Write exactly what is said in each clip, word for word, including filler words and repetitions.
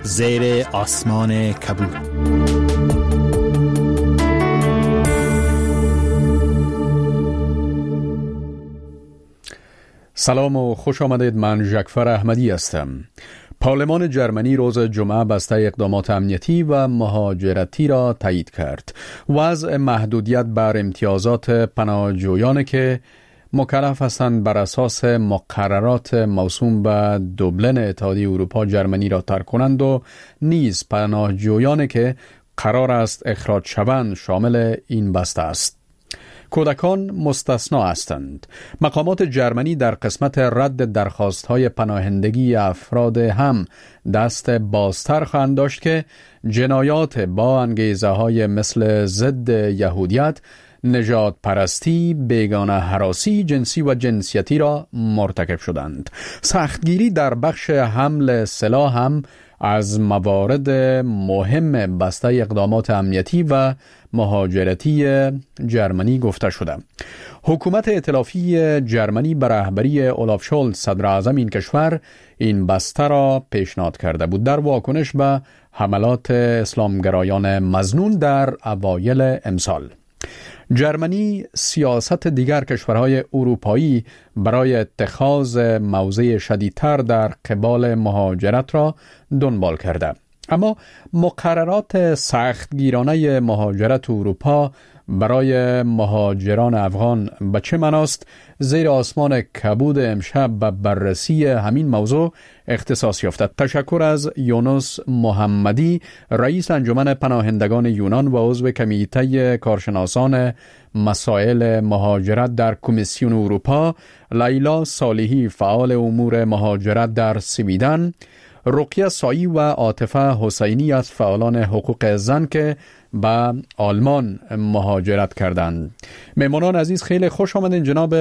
زیر آسمان کبود. سلام و خوش آمدید. من ژکفر احمدی هستم. پارلمان جرمنی روز جمعه بسته اقدامات امنیتی و مهاجرتی را تایید کرد. وضع محدودیت بر امتیازات پناهجویان که مکلف هستند بر اساس مقررات موسوم به دوبلن اتحادیه اروپا جرمنی را ترک کنند و نیز پناهجویان که قرار است اخراج شوند شامل این بسته است. کودکان مستثنا هستند. مقامات جرمنی در قسمت رد درخواست‌های پناهندگی افراد هم دست بازتر خواهند داشت که جنایات با انگیزه‌های مثل ضد یهودیت، نژاد پرستی، بیگانه هراسی جنسی و جنسیتی را مرتکب شدند. سختگیری در بخش حمل سلاح هم از موارد مهم بسته اقدامات امنیتی و مهاجرتی جرمنی گفته شده. حکومت ائتلافی جرمنی به رهبری اولاف شولز صدر اعظم این کشور این بسته را پیشنهاد کرده بود در واکنش به حملات اسلامگرایان مظنون در اوایل امسال. جرمنی سیاست دیگر کشورهای اروپایی برای اتخاذ موضع شدیدتر در قبال مهاجرت را دنبال کرده. اما مقررات سختگیرانه مهاجرت اروپا برای مهاجران افغان به چه معناست؟ زیر آسمان کبود امشب به بررسی همین موضوع اختصاص یافته. تشکر از یونس محمدی، رئیس انجمن پناهندگان یونان و عضو کمیته کارشناسان مسائل مهاجرت در کمیسیون اروپا، لیلا صالحی، فعال امور مهاجرت در سویدن، رقیه سایی و عاطفه حسینی از فعالان حقوق زن که به آلمان مهاجرت کردند. مهمانان عزیز خیلی خوش آمدین. جناب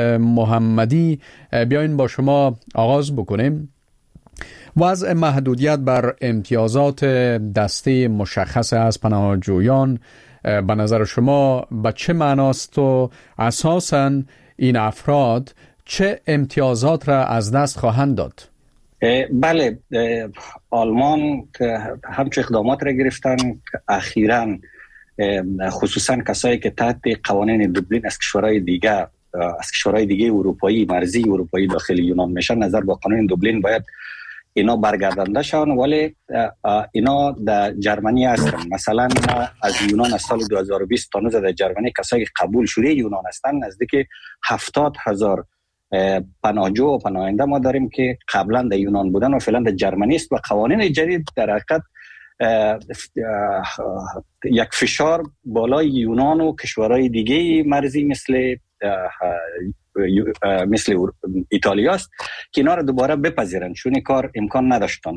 محمدی، بیاین با شما آغاز بکنیم. وضع محدودیت بر امتیازات دسته مشخص از پناهجویان به نظر شما به چه معناست و اساساً این افراد چه امتیازات را از دست خواهند داد؟ بله، آلمان که همچه اقدامات را گرفتن که اخیراً خصوصاً کسایی که تحت قوانین دوبلین از کشورهای دیگه از کشورهای دیگه اروپایی مرزی اروپایی داخل یونان میشن، نظر با قانون دوبلین باید اینا برگردانده شون، ولی اینا در جرمنی هستن. مثلا از یونان از سال دو هزار و بیست تا نوزده در جرمنی کسایی که قبول شده یونان هستن نزدیک هفتاد هزار پناهجو و پناهنده ما داریم که قبلا در یونان بودن و فعلا در جرمنی است و قوانین جدید در حقیقت یک فشار بالای یونان و کشورهای دیگه مرزی مثل مثل ایتالیا است که اینا را دوباره بپذیرن، چون این کار امکان نداشتن.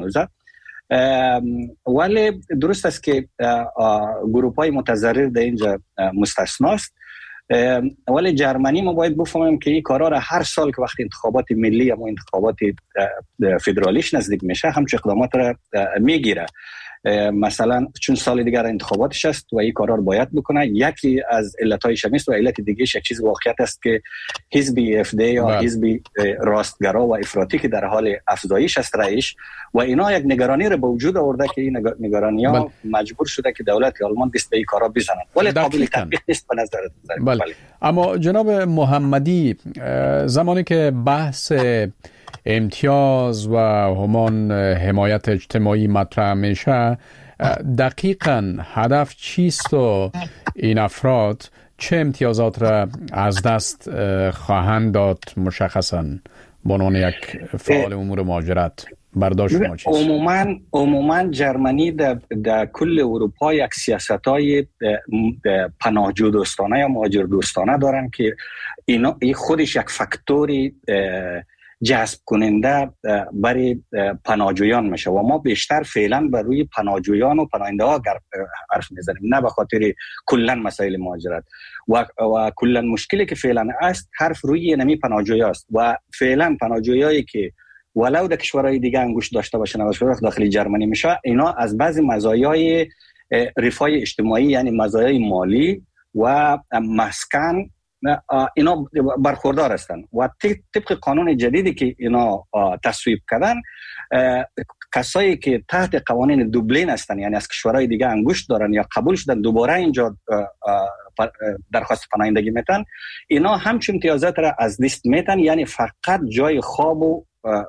ولی درست است که گروه‌های متضرر در اینجا مستثناست، ولی جرمنی ما باید بفهمیم که این کارا را هر سال که وقتی انتخابات ملی یا انتخابات فدرالیش نزدیک میشه همچه اقدامات را میگیره. مثلا چون سال دیگر انتخاباتش است و این کارا رو باید بکنه. یکی از علتایش هست و علت دیگهش یک چیز واقعیت است که حزب اف دی یا حزب راستگرا و افراطی که در حال افزایش است رایش و اینا یک نگرانی رو به وجود آورده که این نگرانی‌ها مجبور شده که دولت آلمان دست به این کارا بزنن، ولی قابل تطبیق نیست به نظر من. بله. بله. اما جناب محمدی، زمانی که بحث امتیاز و همان حمایت اجتماعی مطرح میشه، دقیقاً هدف چیست و این افراد چه امتیازات را از دست خواهند داد؟ مشخصاً به عنوان یک فعال امور مهاجرت برداشت شما چیست؟ عموماً عموماً جرمنی در, در کل اروپا یک سیاست‌های پناهجو دوستانه یا مهاجر دوستانه دارن که اینا ای خودش یک فاکتوری جذب کننده برای پناهجویان میشه و ما بیشتر فعلا بر روی پناهجویان و پناهنده ها حرف میزنیم، نه به خاطر کلا مسائل مهاجرت و و کلا مشکلی که فعلا است حرف روی نمی پناهجویی است و فعلا پناهجویایی که ولو در کشورهای دیگه انگوش داشته باشن و داخل جرمنی میشه، اینا از بعضی مزایای رفاه اجتماعی یعنی مزایای مالی و مسکن اینا برخوردار هستند و طبق قانون جدیدی که اینا تصویب کردن، کسایی که تحت قوانین دوبلین هستن، یعنی از کشورهای دیگه انگشت دارن یا قبول شدن دوباره اینجا درخواست پناهندگی میتن، اینا همچون امتیازات را از دست میتن، یعنی فقط جای خواب و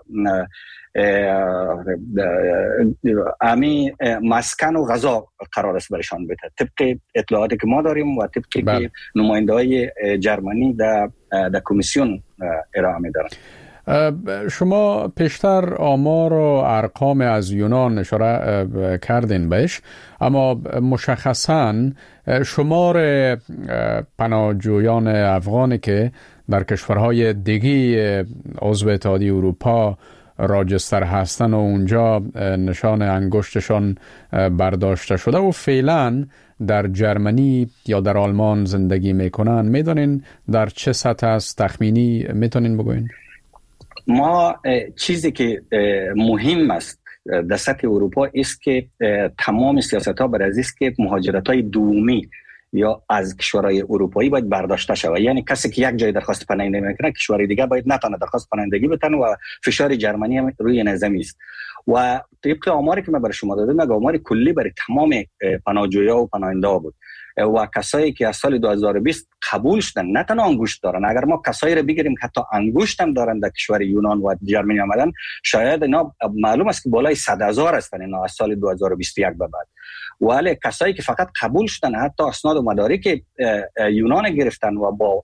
امی مسکن و غذا قرار است برشان بده، طبق اطلاعاتی که ما داریم و طبقی که نماینده های جرمنی در در کمیسیون ارائه میدارن. شما پیشتر آمار و ارقام از یونان اشاره کردین بهش، اما مشخصاً شمار پناهجویان افغانی که در کشورهای دیگه عضو اتحادیه اروپا راجستر هستن و اونجا نشان انگشتشان برداشته شده و فعلا در جرمنی یا در آلمان زندگی میکنن، میدونین در چه سطح است؟ تخمینی میتونین بگوین؟ ما چیزی که مهم است در سطح اروپا است که تمام سیاست ها بر از است که مهاجرت های دومی یا از کشورهای اروپایی باید برداشته شود، یعنی کسی که یک جای درخواست پناهندگی میکنه کشور دیگه باید نتونه درخواست پناهندگی بتونه و فشار جرمنی هم روی نظامی است. و طبق آماری که من برای شما دادم، یک آمار کلی برای تمام پناهجویان و پناهنده بود و کسایی که از سال دو هزار و بیست قبول شدن نه تنها انگشت دارن، اگر ما کسایی رو بگیریم که حتی انگشت هم دارن در کشور یونان و جرمنی آمدن، شاید اینا معلوم است که بالای صد هزار هستن اینا از سال دو هزار و بیست و یک به بعد. ولی کسایی که فقط قبول شدن، حتی اسناد و مدارک یونان گرفتن و با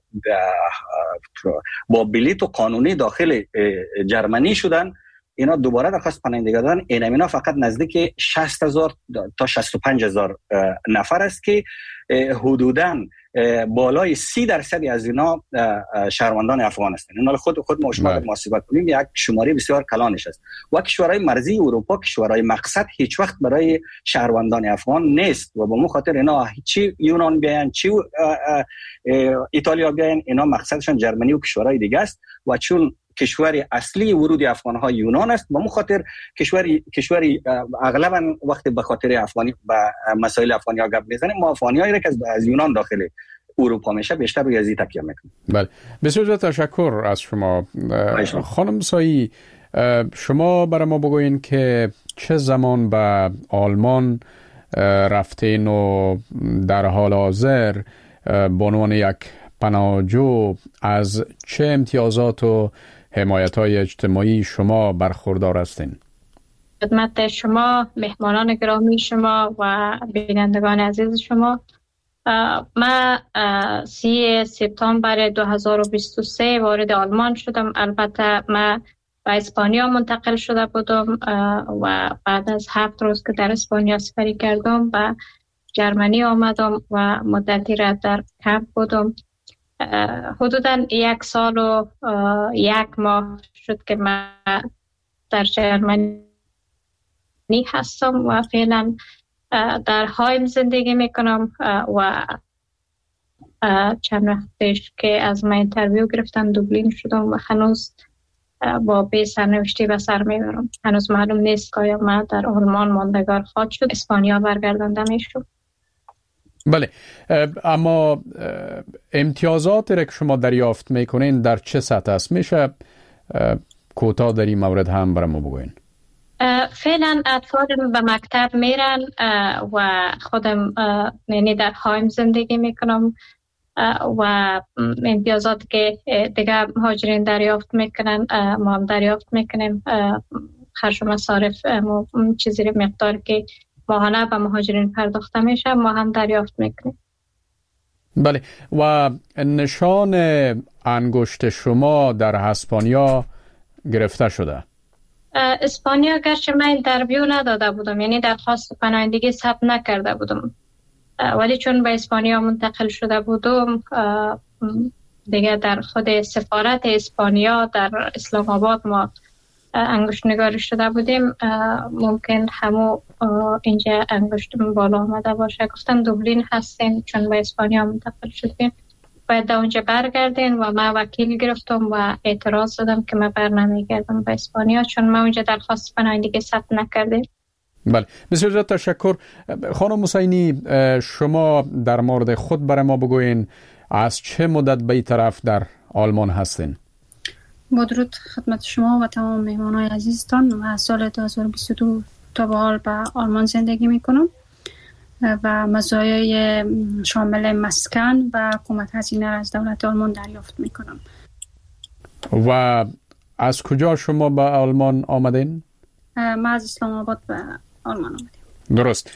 با بلیط و قانونی داخل جرمنی شدن، اینا دوباره درخواست پناهندگی دادن، این اینا فقط نزدیک شصت هزار تا شصت و پنج هزار نفر است که حدوداً بالای سی درصدی از اینا شهروندان افغان هستند. اینا خود خود ما شما محاسبه کنیم یک شماره بسیار کلانش است. و کشورهای مرزی اروپا کشورهای مقصد هیچ وقت برای شهروندان افغان نیست و به مو خاطر اینا چی یونان بیاین چی ایتالیا بیاین، اینا مقصدشون جرمنی و کشورهای دیگه است و چون کشور اصلی ورود افغان‌ها یونان است، به خاطر کشوری کشوری اغلبا وقتی به خاطر افغانی با مسائل افغانی‌ها گپ میزنیم، ما افغانی‌هایی که از یونان داخل اروپا میشه بیشتر روی ازی تکیه میکنیم. بله، بسیار تشکر از شما. خانم سایی، شما برای ما بگوین که چه زمان به آلمان رفتین و در حال حاضر به عنوان یک پناهجو از چه امتیازات و حمایت‌های اجتماعی شما برخوردار هستین؟ خدمت شما، مهمانان گرامی شما و بینندگان عزیز شما، من سی سپتامبر دو هزار و بیست و سه وارد آلمان شدم. البته من به اسپانیا منتقل شده بودم و بعد از هفت روز که در اسپانیا سفری کردم به جرمنی آمدم و مدتی را در کمپ بودم. حدوداً یک سال و یک ماه شد که من در جرمنی هستم و فعلا در هایم زندگی میکنم و چند وقت پیش که از من اینترویو گرفتن دوبلین شدم و هنوز با بی سرنوشتی به سر میبرم. هنوز معلوم نیست که آیا من در آلمان ماندگار خواهد شد، اسپانیا برگردانده میشم. بله، اما امتیازاتی را که شما دریافت میکنین در چه سطح است؟ میشه کوتاه در این مورد هم برای ما بگوین؟ فعلا اطفال به مکتب میرن و خودم یعنی در هایم زندگی میکنم و امتیازات که دیگه مهاجرین دریافت میکنن ما هم دریافت میکنیم. خرج و مصارف چیزی مقدار که ماهانه به مهاجرین پرداخته میشه ما هم دریافت میکنیم. بله، و نشان انگشت شما در اسپانیا گرفته شده؟ اسپانیا گرچه من اینترویو نداده بودم، یعنی درخواست پناهندگی ثبت نکرده بودم، ولی چون به اسپانیا منتقل شده بودم دیگه در خود سفارت اسپانیا در اسلام آباد ما انگشت نگاری شده بودیم، ممکن همو اینجا انگشت بالا آمده باشه. گفتن دوبلین هستین چون به اسپانیا منتقل شدین باید در اونجا برگردین و من وکیل گرفتم و اعتراض دادم که من بر نمیگردم به اسپانیا چون من اونجا درخواست پناهندگی ثبت نکردیم. بله، بسیار زیاد تشکر. خانم حسینی، شما در مورد خود برای ما بگوین از چه مدت به این طرف در آلمان هستین؟ با درود خدمت شما و تمام مهمانای عزیزتان. و از سال دو هزار و بیست و دو تا به حال به آلمان زندگی میکنم و مزایای شامل مسکن و حکومت هزینه از دولت آلمان دریافت میکنم. و از کجا شما به آلمان آمدین؟ ما از اسلام آباد به آلمان آمدیم. درست.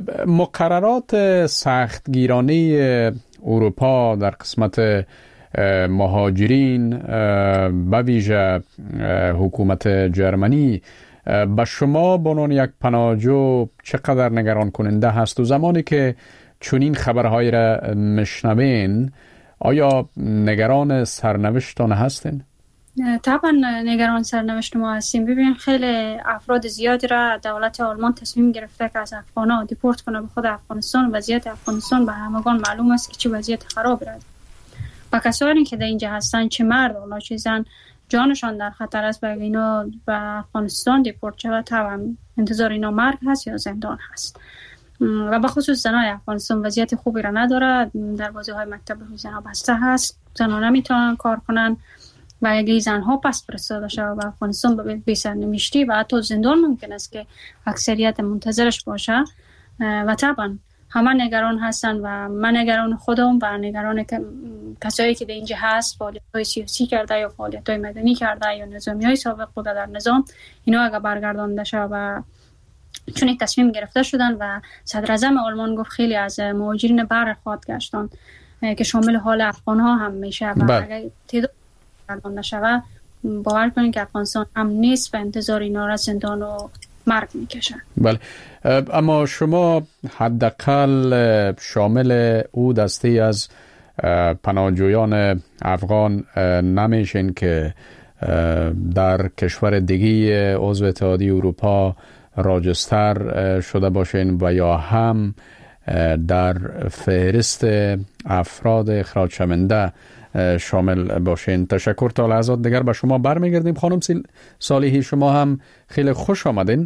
مقررات سختگیرانه اروپا در قسمت مهاجرین به ویژه حکومت جرمنی به شما به عنوان یک پناهجو چقدر نگران کننده هست؟ و زمانی که چنین خبرهایی را میشنوین آیا نگران سرنوشتان هستین؟ طبعا نگران سرنوشت ما هستیم. ببین خیلی افراد زیادی را دولت آلمان تصمیم گرفته که از افغان‌ها دیپورت کنه به خود افغانستان. وضعیت افغانستان به همگان معلوم است که چه وضعیت خراب است و کسانی که در اینجا هستن چه مرد و چه زن جانشان در خطر است. و اینا به افغانستان دیپورت شود طبعا انتظار اینا مرگ هست یا زندان هست. و به خصوص زنای افغانستان وضعیت خوبی را نداره. دروازه های مکتب زنها بسته هست، زنها نمیتونن کار کنن و اگه زنها پس فرستاده شود به افغانستان به بی سرنوشتی و حتی زندان ممکن است که اکثریت منتظرش باشه. و طبعا همه نگران هستن و من نگران خودم و نگران کسایی که در اینجا هست، فعالیت‌های سیاسی کرده یا فعالیت‌های مدنی کرده یا نظامی‌های سابق بوده در نظام، اینا اگه برگردانده شه و چون این تصمیم گرفته شدن و صدر اعظم آلمان گفت خیلی از مهاجرین بر خواهد گشتن که شامل حال افغان‌ها هم میشه و اگه تعداد برگردانده شود باور کنید که افغانستان هم نیست و انتظار اینا را زندان و مرگ میکشن. بله، اما شما حداقل شامل او دسته از پناهجویان افغان نمیشین که در کشور دیگه عضو اتحادیه اروپا راجستر شده باشین و یا هم در فهرست افراد اخراج شونده شامل باشین. تشکر. تا لحظات دیگر به شما برمیگردیم. خانم صالحی، شما هم خیلی خوش آمدین.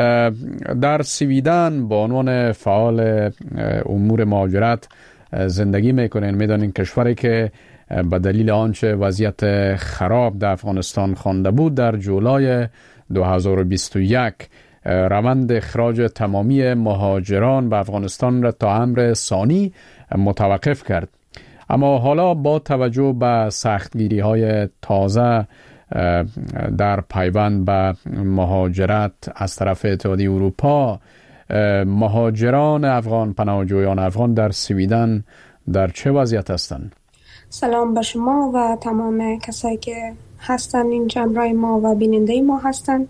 در سویدن با عنوان فعال امور مهاجرت زندگی میکنین. میدانین کشوری که به دلیل آنچه وضعیت خراب در افغانستان خوانده بود در جولای دو هزار و بیست و یک روند اخراج تمامی مهاجران به افغانستان را تا امر ثانی متوقف کرد. اما حالا با توجه به سختگیری های تازه در پیوند به مهاجرت از طرف اتحادیه اروپا، مهاجران افغان، پناهجویان افغان در سویدن در چه وضعیت هستند؟ سلام به شما و تمام کسایی که هستن این جمعرای ما و بیننده ما هستن.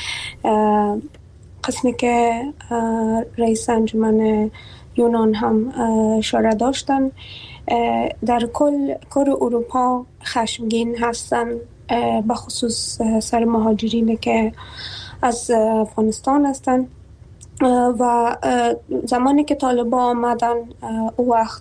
قسمی که رئیس انجمن یونان هم اشاره داشتن، در کل کل اروپا خشمگین هستن به خصوص سر مهاجرین که از افغانستان هستن و زمانی که طالبان آمدن او وقت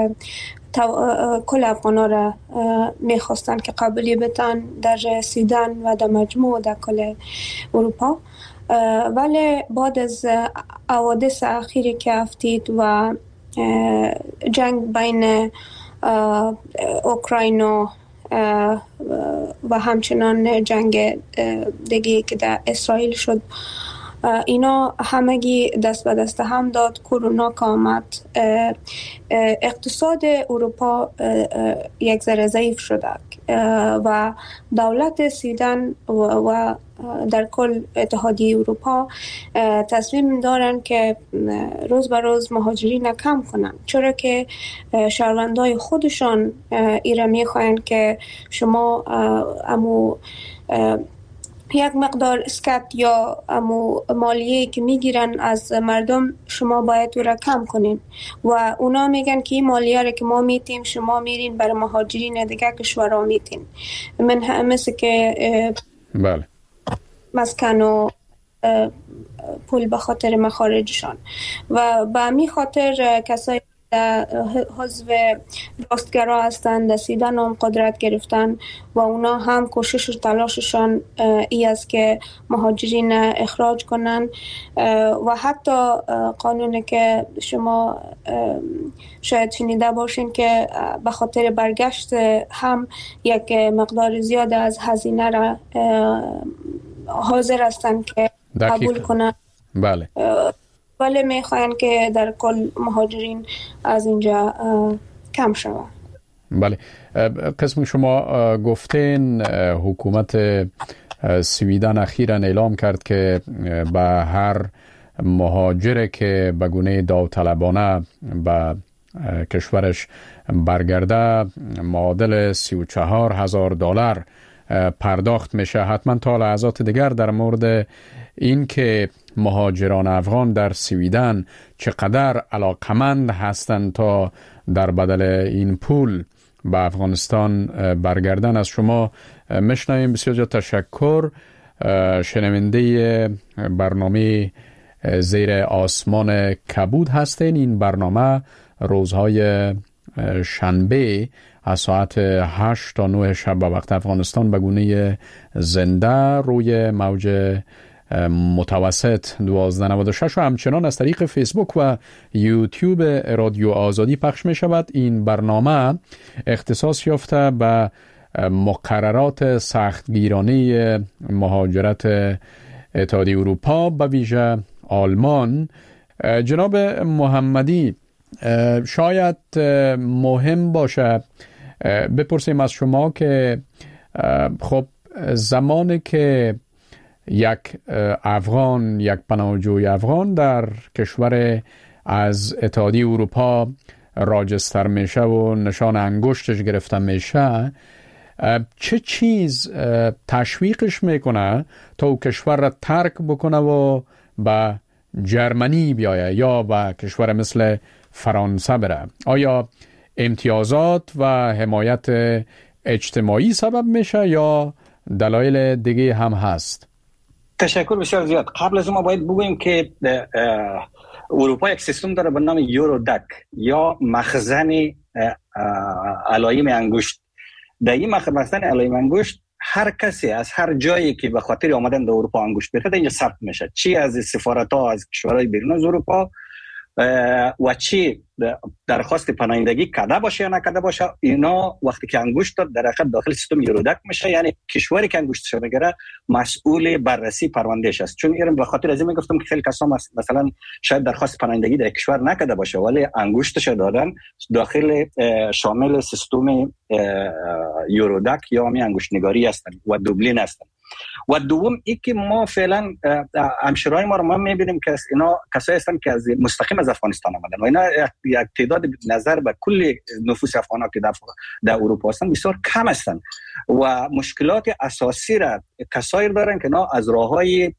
کل افغانا را میخواستن که قبولی بتن در سویدن و در مجموع در کل اروپا، ولی بعد از حوادث اخیری که افتید و جنگ بین اوکراین و و همچنان جنگ دیگه که در اسرائیل شد، اینا همگی دست به دست هم داد. کرونا که آمد اقتصاد اروپا یک ذره ضعیف شده و دولت سویدن و در کل اتحادیه اروپا تصمیم دارن که روز به روز مهاجرین کم کنن، چرا که شهروندای خودشان ایره میخواین که شما امو یک مقدار اسکات یا امو مالیه که میگیرن از مردم شما باید او را کم کنین و اونا میگن که این مالیه را که ما میتیم شما میرین برای مهاجرین دیگه کشورها میتین. من مثل که بله مسکن و پول به خاطر مخارجشان و به می خاطر کسایی حزب راستگرا هستند، در سیدان هم قدرت گرفتن و اونا هم کوشش و تلاششان ای است که مهاجرین اخراج کنن و حتی قانونی که شما شاید شنیده باشین که به خاطر برگشت هم یک مقدار زیاد از هزینه را حاضر هستند که قبول کنن. بله. ولی میخواین که در کل مهاجرین از اینجا کم شود. بله. قسم شما گفتین حکومت سویدن اخیراً اعلام کرد که به هر مهاجر که به گونه داوطلبانه به کشورش برگرده معادل سی و چهار هزار دلار پرداخت میشه. حتما تا لحظات دیگر در مورد این که مهاجران افغان در سویدن چقدر علاقمند هستند تا در بدل این پول به افغانستان برگردن از شما میشنویم. بسیار زیاد تشکر. شنونده برنامه زیر آسمان کبود هستین. این برنامه روزهای شنبه از ساعت هشت تا نه شب به وقت افغانستان به گونه زنده روی موج متوسط دوازده نود و شش و همچنان از طریق فیسبوک و یوتیوب رادیو آزادی پخش می شود. این برنامه اختصاص یافته به مقررات سختگیرانه مهاجرت اتحادیه اروپا به ویژه آلمان. جناب محمدی، شاید مهم باشه بپرسیم از شما که خب زمانی که یک افغان، یک پناهجوی افغان در کشور از اتحادیه اروپا راجستر میشه و نشان انگشتش گرفته میشه، چه چیز تشویقش میکنه تا او کشور را ترک بکنه و به جرمنی بیایه یا به کشور مثل فرانسه بره؟ آیا امتیازات و حمایت اجتماعی سبب میشه یا دلایل دیگه هم هست؟ تشکر بسیار زیاد. قبل از ما باید بگوییم که اروپا یک سیستم داره به نام یورودک یا مخزن علائم انگشت. در این مخزن علائم انگشت هر کسی از هر جایی که به خاطر آمدن در اروپا انگشت بزنه اینجا ثبت میشه، چی از سفارت‌ها از کشورهای بیرون از اروپا و چی درخواست پناهندگی کرده باشه یا نکرده باشه، اینا وقتی که انگشت داد در حقیقت داخل سیستم یورودک میشه. یعنی کشوری که انگشتش میگیره مسئول بررسی پروندهش است. چون ایران به خاطر از این میگفتم که خیلی کسا مثلا شاید درخواست پناهندگی در کشور نکرده باشه ولی انگشتش دادن داخل شامل سیستم یورودک یا می انگشت نگاری هستن و دوبلین هستن. و دوم ای که ما فعلا همشرای ما رو ما میبینیم که اینا کسایی هستن که از مستقیم از افغانستان آمدن و اینا یک تعداد نظر به کل نفوس افغان ها که در, در اروپا هستن بسیار کم هستن و مشکلات اساسی را کسایی دارن که اینا از راههای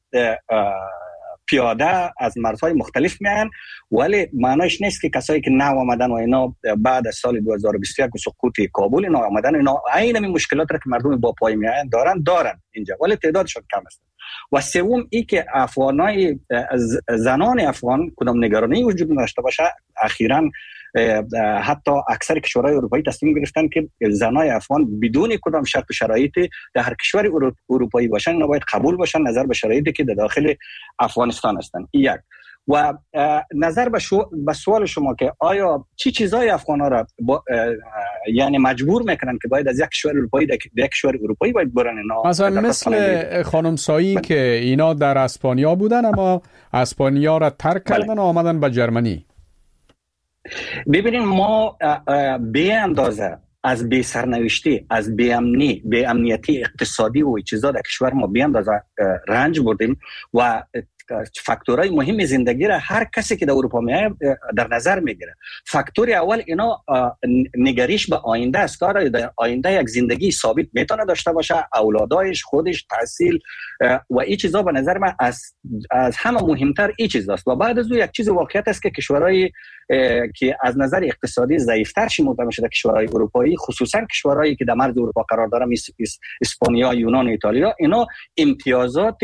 پیاده از مرزهای مختلف میان، ولی معنیش نیست که کسایی که نو آمدن و اینا بعد از سال دو هزار و بیست و یک و سقوط کابل اینا آمدن اینا عین این مشکلات را که مردم با پای میان دارن دارن اینجا، ولی تعدادشون کم است. و سوم ای که افغانای زنان افغان کدام نگرانی وجود نداشته باشه، اخیراً حتی اکثر کشورهای اروپایی تصمیم گرفتن که زنای افغان بدون کدام شرط و شرایطی در هر کشور اروپایی باشن اینا باید قبول باشن نظر به شرایطی که در داخل افغانستان هستن. یک و نظر به, شو به سوال شما که آیا چی چیزای افغان‌ها را یعنی مجبور میکنن که باید از یک کشور اروپایی در یک کشور اروپایی باید برن اینا، مثلا مثل خانم سایی که اینا در اسپانیا بودن اما اسپانیا را ترک کردن و آمدن به جرمنی. ببینید ما به اندازه از بی سرنوشتی، از بی امنی، بی امنیتی اقتصادی و چیزا در کشور ما به اندازه رنج بردیم و فاکتورهای مهم زندگی را هر کسی که در اروپا میاد در نظر میگیره. فاکتور اول اینا نگریش به آینده است، که در آینده یک زندگی ثابت میتونه داشته باشه، اولادایش، خودش، تحصیل و این چیزا به نظر من از از همه مهمتر این چیز است. و بعد از اون یک چیز واقعیت است که کشورهای که از نظر اقتصادی ضعیفتر شمرده میشه در کشورهای اروپایی، خصوصا کشورهایی که در مرز اروپا قرار دارن، اسپانیا، یونان، ایتالیا، اینا امتیازات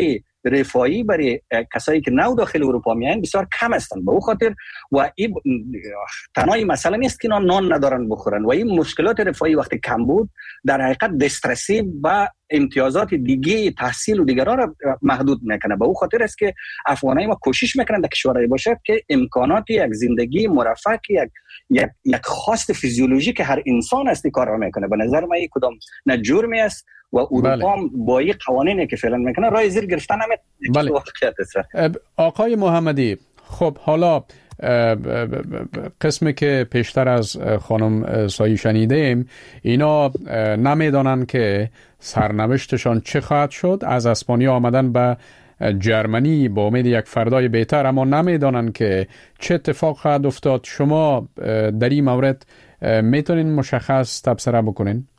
رفاهی برای کسایی که نو داخل اروپا میان بسیار کم هستند. به او خاطر و این تنها مسئله نیست که نان ندارن بخورن و این مشکلات رفاهی وقتی کم بود در حقیقت دسترسی و امتیازات دیگه تحصیل و دیگرها را محدود میکنه. به او خاطر است که افغانای ما کوشش میکنن در کشورهای باشه که امکانات یک زندگی مرفه یک یک یک خواست فیزیولوژیک هر انسان است کار را میکنه. به نظر من این کدام نه جرمی است و اروپا بله. با این قوانینی که فعلا میکنه راه زیر گرفتن هم بله. واقعیت است. آقای محمدی، خب حالا قسمی که پیشتر از خانم سایی شنیدیم اینا نمیدانن که سرنوشتشان چه خواهد شد. از اسپانیا آمدن به جرمنی با امید یک فردای بهتر، اما نمیدانن که چه اتفاق خواهد افتاد. شما در این مورد میتونین مشخص تبصره بکنین؟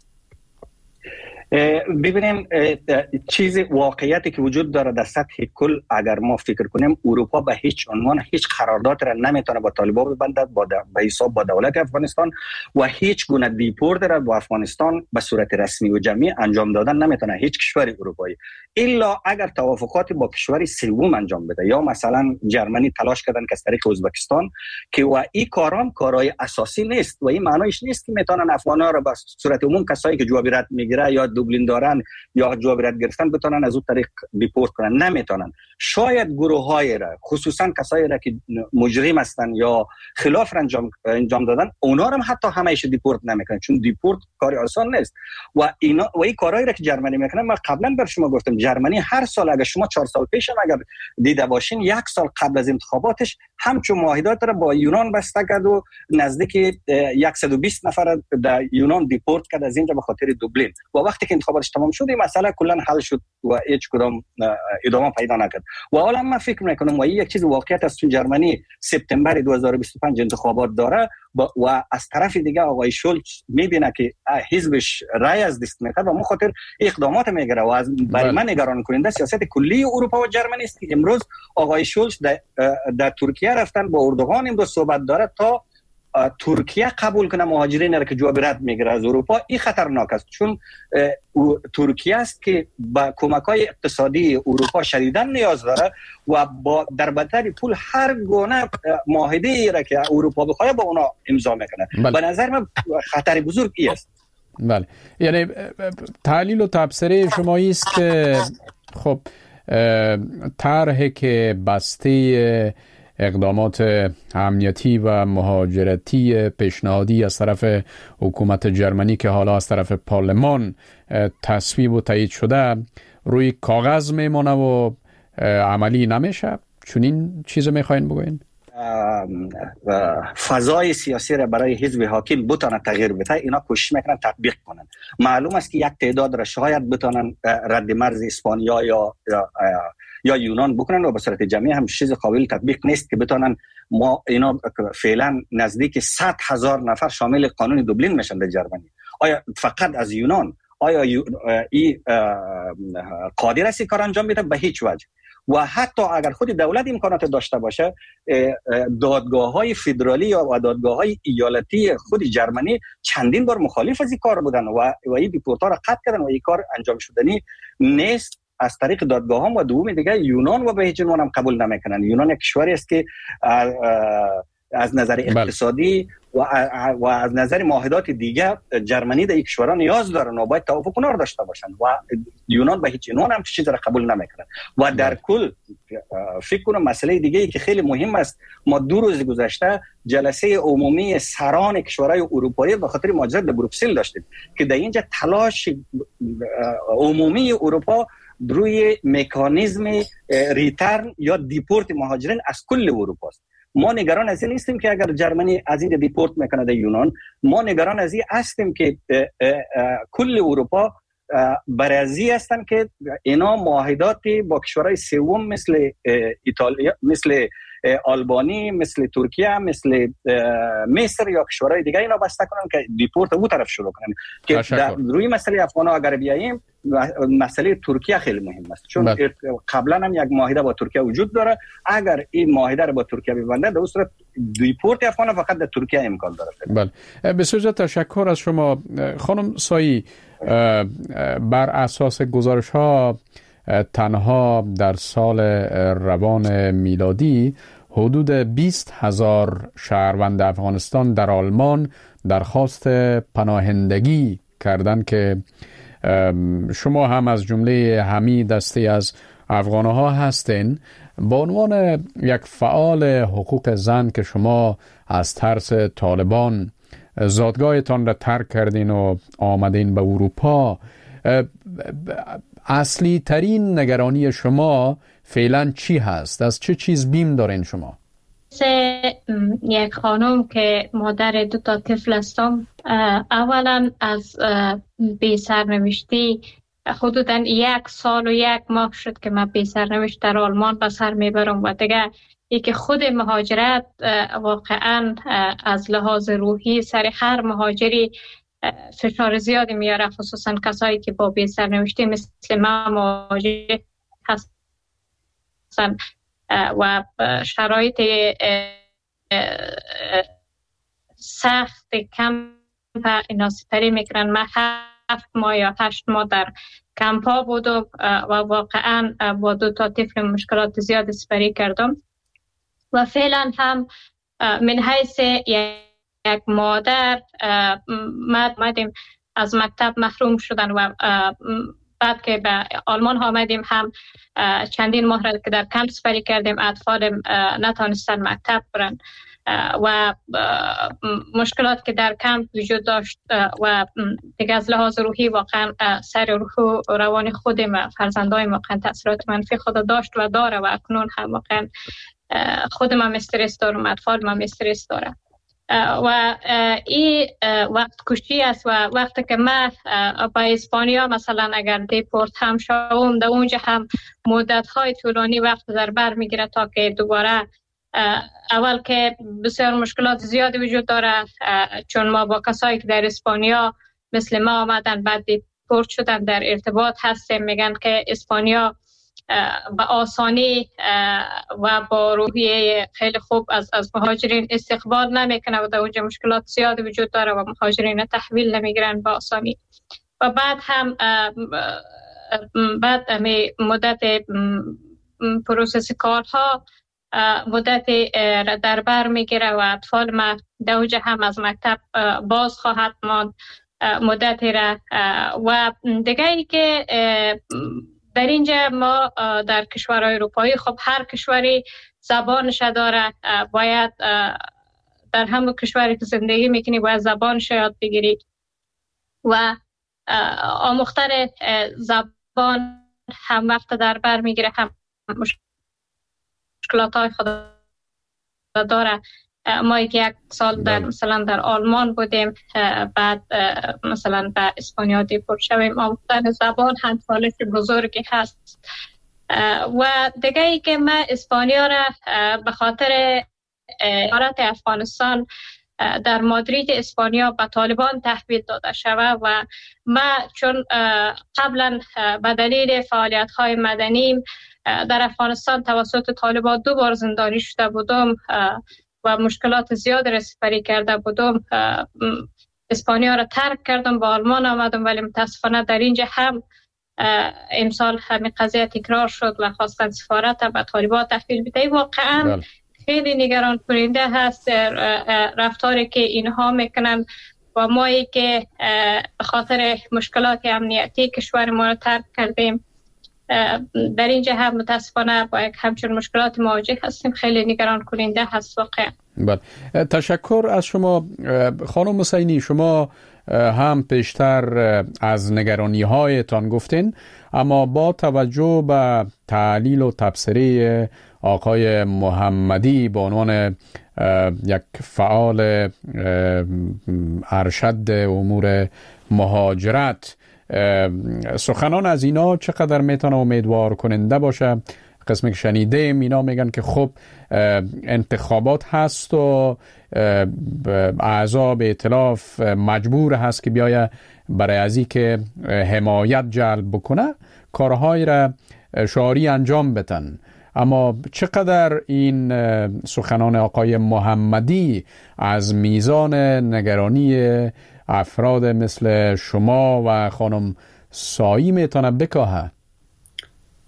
ببینیم چیز واقعیتی که وجود داره در سطح کل، اگر ما فکر کنیم اروپا به هیچ عنوان هیچ قرارداد را نمیتونه با طالبان ببندد با به حساب با دولت افغانستان و هیچ گونه دیپورت را با افغانستان به صورت رسمی و جمعی انجام دادن نمیتونه هیچ کشور اروپایی، الا اگر توافقاتی با کشور سوم انجام بده. یا مثلا جرمنی تلاش کردن که از طریق ازبکستان که و این کارام کارهای اساسی نیست و این معنیش نیست که میتونن افغانا را به صورت عموم کسایی که جوابیت میگیره یا دوبلین دارن یا جوابیت گرفتن بتونن از اون طریق دیپورت کنن. نمیتونن. شاید گروه‌های را خصوصا کسایی را که مجرم هستن یا خلاف انجام انجام دادن اونا رو حتی همه‌اش دیپورت نمیکنن، چون دیپورت کاری آسان نیست و اینا و این کارهایی را که جرمنی میکنه. من قبلا بر شما گفتم جرمنی هر سال اگر شما چهار سال پیش هم اگر دیده باشین یک سال قبل از انتخاباتش همچون معاهدات را با یونان بسته کرد و نزدیک صد و بیست نفر در یونان دیپورت کرد از اینجا به خاطر دوبلین و وقتی که انتخاباتش تمام شد این مسئله کلا حل شد و هیچ کدام ادامه پیدا نکرد. و حالا من فکر میکنم و این یک چیز واقعیت است، چون جرمنی سپتامبر دو هزار و بیست و پنج انتخابات داره و از طرف دیگه آقای شولز میبینه که حزبش رای از دست میکنه و مخاطر اقدامات میگیره و از برای من نگران کننده سیاست کلی اروپا و جرمنی است که امروز آقای شولز در, در ترکیه رفتن با اردوغان امروز صحبت داره تا ترکیه قبول کنه مهاجرین را که جوابیت میگیره از اروپا. این خطرناک است، چون ترکیه است که با کمک‌های اقتصادی اروپا شدیداً نیاز داره و با در بدل پول هر گونه معاهده‌ای را که اروپا بخواد با اونا امضا میکنه. بله. به نظر من خطر بزرگ این است. بله، یعنی تحلیل و تبصره شما است که خب طرحی که بسته اقدامات امنیتی و مهاجرتی پیشنهادی از طرف حکومت جرمنی که حالا از طرف پارلمان تصویب و تایید شده روی کاغذ میمونه و عملی نمیشه. چون این چیز میخواین بگوین؟ فضای سیاسی را برای حزب حاکم بتونه تغییر بده، اینا کوشش میکنن تطبیق کنن. معلوم است که یک تعداد را شاید بتونن رد مرز اسپانیا یا یا, یا یونان بکنن و به صورت جمعی هم چیز قابل تطبیق نیست که بتونن. ما اینا فعلا نزدیک صد هزار نفر شامل قانون دوبلین میشن در جرمنی. آیا فقط از یونان آیا این قادر است کار انجام بده؟ به هیچ وجه. و حتی اگر خود دولت امکانات داشته باشه، دادگاه‌های فدرالی یا دادگاه‌های ایالتی خود جرمنی چندین بار مخالف از این کار بودن و و این دیپورت‌ها را قطع کردن و این کار انجام شدنی نیست از طریق دادگاه‌ها. و دوم دیگه یونان و به هیچ عنوان هم قبول نمیکنن. یونان یک کشوری است که از نظر اقتصادی و و از نظر معاهدات دیگه جرمنی در یک کشورها نیاز دارن و باید توافق اونا رو داشته باشن و یونان به هیچ عنوان هم چیزی را قبول نمیکنن. و در کل فکر کنم مسئله دیگه ای که خیلی مهم است، ما دو روز گذشته جلسه عمومی سران کشورهای اروپایی به خاطر مهاجرت در بروکسل داشتیم که در اینجا تلاش عمومی اروپا روی مکانیزم ریترن یا دیپورت مهاجرین از کل اروپا است. ما نگران از این نیستیم که اگر جرمنی از این دیپورت میکنه در یونان، ما نگران از این هستیم که اه اه اه کل اروپا برازی هستن که اینا معاهداتی با کشورهای سوم مثل ایتالیا، مثل آلبانی، مثل ترکیه، مثل مصر یا کشورهای دیگه اینا بسته کنن که دیپورت او طرف شروع کنن. که در روی مسئله افغان‌ها اگر بیاییم، مسئله ترکیه خیلی مهم است، چون بله. قبلا هم یک معاهده با ترکیه وجود داره. اگر این معاهده رو با ترکیه ببنده در صورت دیپورت افغان فقط در ترکیه امکان داره. بله، بسیار تشکر از شما خانم سایی. بر اساس گزارش ها تنها در سال روان میلادی حدود بیست هزار شهروند افغانستان در آلمان درخواست پناهندگی کردند که شما هم از جمله همین دسته از افغانها هستین. به عنوان یک فعال حقوق زن که شما از ترس طالبان زادگاهتان را ترک کردین و آمدین به اروپا، اصلی ترین نگرانی شما فعلا چی هست؟ از چه چیز بیم دارین شما؟ یک خانم که مادر دو تا طفل هستم، اولا از بی سرنوشتی حدوداً یک سال و یک ماه شد که من بی سرنوشت در آلمان به سر میبرم و دیگه ای که خود مهاجرت واقعا از لحاظ روحی سر هر مهاجری فشار زیادی میاره، خصوصا کسایی که با بی سرنوشتی مثل من مهاجر هستن و شرایط سخت کم اینا سپری میکنن. من هفت ماه یا هشت ماه در کمپا بودم و واقعا با دو تا طفل مشکلات زیاد سپری کردم و فعلا هم من حیث یک مادر ما آمدیم از مکتب محروم شدن و بعد که به آلمان آمدیم هم چندین ماه را که در کمپ سپری کردیم، اطفال نتانستن مکتب برن و مشکلات که در کمپ وجود داشت و دیگه از لحاظ روحی واقعا سر روح و روان خودم و فرزندایم واقعا تاثیرات منفی خود داشت و داره و اکنون هم واقعا خودم هم استرس دارم، اطفال هم استرس داره و این وقت کشی است. و وقتی که من با اسپانیا مثلا اگر دیپورت هم شوم، در اونجا هم مدت های طولانی وقت در بر میگیره تا که دوباره اول که بسیار مشکلات زیادی وجود داره، چون ما با کسایی که در اسپانیا مثل ما آمدن بعد دیپورت شدن در ارتباط هستیم، میگن که اسپانیا با آسانی و با روحیه خیلی خوب از از مهاجرین استقبال نمیکنه و در اونجا مشکلات زیادی وجود داره و مهاجرین تحویل نمیگیرن با آسانی. و بعد هم بعد همی مدت پروسس کارها مدت در بر میگیره و اطفال ما در اونجا هم از مکتب باز خواهد ماند مدتی را. و دیگه ای که در اینجا ما در کشورهای اروپایی خب هر کشوری زبانش داره، باید در همون کشوری که زندگی میکنی باید زبانش یاد بگیری و آموختن زبان هم وقت در بر میگیره، هم مشکلات های خود داره. ما یک سال در مثلا در آلمان بودیم، بعد مثلا به اسپانیا دیپورت شویم. آموختن زبان هم چالش بزرگی هست. و دیگه ای که من اسپانیا را به خاطر امارات افغانستان در مادرید اسپانیا به طالبان تحویل داده شود و ما چون قبلا به دلیل فعالیت های مدنی در افغانستان توسط طالبان دو بار زندانی شده بودم و مشکلات زیاد را سپری کرده بودم، اسپانیا را ترک کردم، با آلمان آمدم، ولی متاسفانه در اینجا هم امسال همین قضیه تکرار شد و خواستن سفارت به طالبان تحویل بده. واقعا بل. خیلی نگران کننده هست رفتاری که اینها میکنن و مایی که به خاطر مشکلات امنیتی کشور ما را ترک کردیم در اینجا هم متاسفانه با یک همچون مشکلات مواجه هستیم. خیلی نگران کننده هست واقعا. بله، تشکر از شما خانم حسینی. شما هم پیشتر از نگرانی هایتان گفتین، اما با توجه به تعلیل و تبصره آقای محمدی به عنوان یک فعال ارشد امور مهاجرت، سخنان از اینا چقدر میتونه امیدوار کننده باشه؟ قسمی که شنیدیم اینا میگن که خب انتخابات هست و اعضا ائتلاف مجبور هست که بیایه برای ازی که حمایت جلب بکنه کارهای را شعاری انجام بدن. اما چقدر این سخنان آقای محمدی از میزان نگرانی افراد مثل شما و خانم سایی میتونه بکاهه؟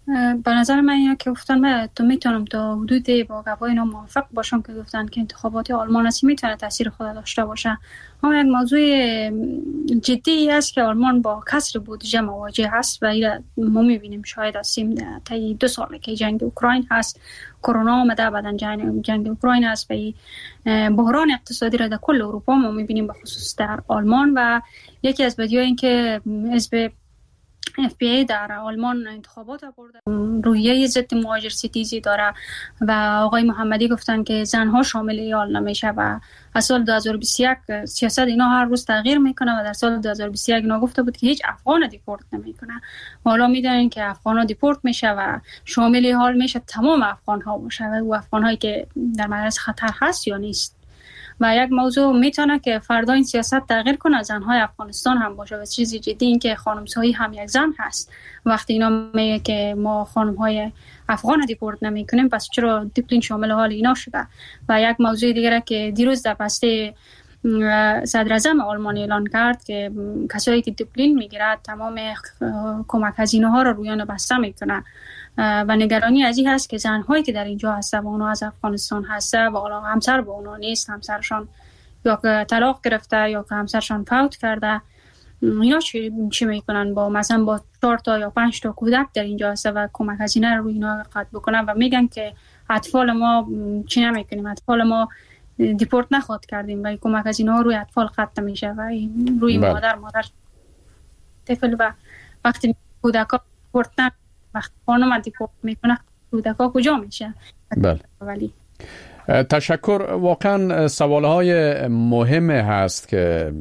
به نظر من یا که گفتن من تو میتونم تا حدودی با گپای اینا موافق باشم که گفتن که انتخابات آلمان اصلا میتونه تاثیر خود داشته باشه، اما یک موضوع جدی است که آلمان با کسر بودجه مواجه هست و این ما میبینیم شاید هستیم تا دو ساله که جنگ اوکراین هست، کرونا آمده، بعدن جنگ, جنگ اوکراین هست و بحران اقتصادی را در کل اروپا ما میبینیم به خصوص در آلمان. و یکی از بدیهای این که حزب اف پی ای در آلمان انتخابات برده، روحیه ضد مهاجر ستیزی داره و آقای محمدی گفتن که زنها شامل ایال نمیشه و از سال دو هزار و بیست و یک سیاست اینا هر روز تغییر میکنه و در سال دو هزار و بیست و یک اینا گفته بود که هیچ افغان دیپورت نمیکنه و حالا میدونن که افغانا دیپورت میشه و شامل حال میشه تمام افغان ها باشه و افغان هایی که در معرض خطر هست یا نیست. و یک موضوع میتونه که فردا این سیاست تغییر کنه، زنهای افغانستان هم باشه و چیزی جدی این که خانم سایی هم یک زن هست. وقتی اینا میگه که ما خانم های افغان دیپورت نمی کنیم پس چرا دیپلین شامل حال اینا شده. و یک موضوع دیگه که دیروز در بسته صدر اعظم آلمان اعلان کرد که کسایی که دیپلین میگیرد تمام کمک هزینه ها رو رویان بسته میکنه و نگرانی از این هست که زنهایی که در اینجا هسته و اونا از افغانستان هسته و حالا همسر با اونا نیست، همسرشان یا که طلاق گرفته یا که همسرشان فوت کرده، اینا چی, چی میکنن با مثلا با چهار تا یا پنج تا کودک در اینجا هسته و کمک هزینه رو اینا قطع بکنن و میگن که اطفال ما چی نمیکنیم، اطفال ما دیپورت نخواد کردیم و کمک هزینه ها روی اطفال قطع میشه و روی بله. مادر مادر طفل و وقتی کودکا دیپورت نه وقتی خانم دیپورت میکنه کودکا کجا میشه؟ بله. ولی تشکر. واقعا سوالهای مهم هست که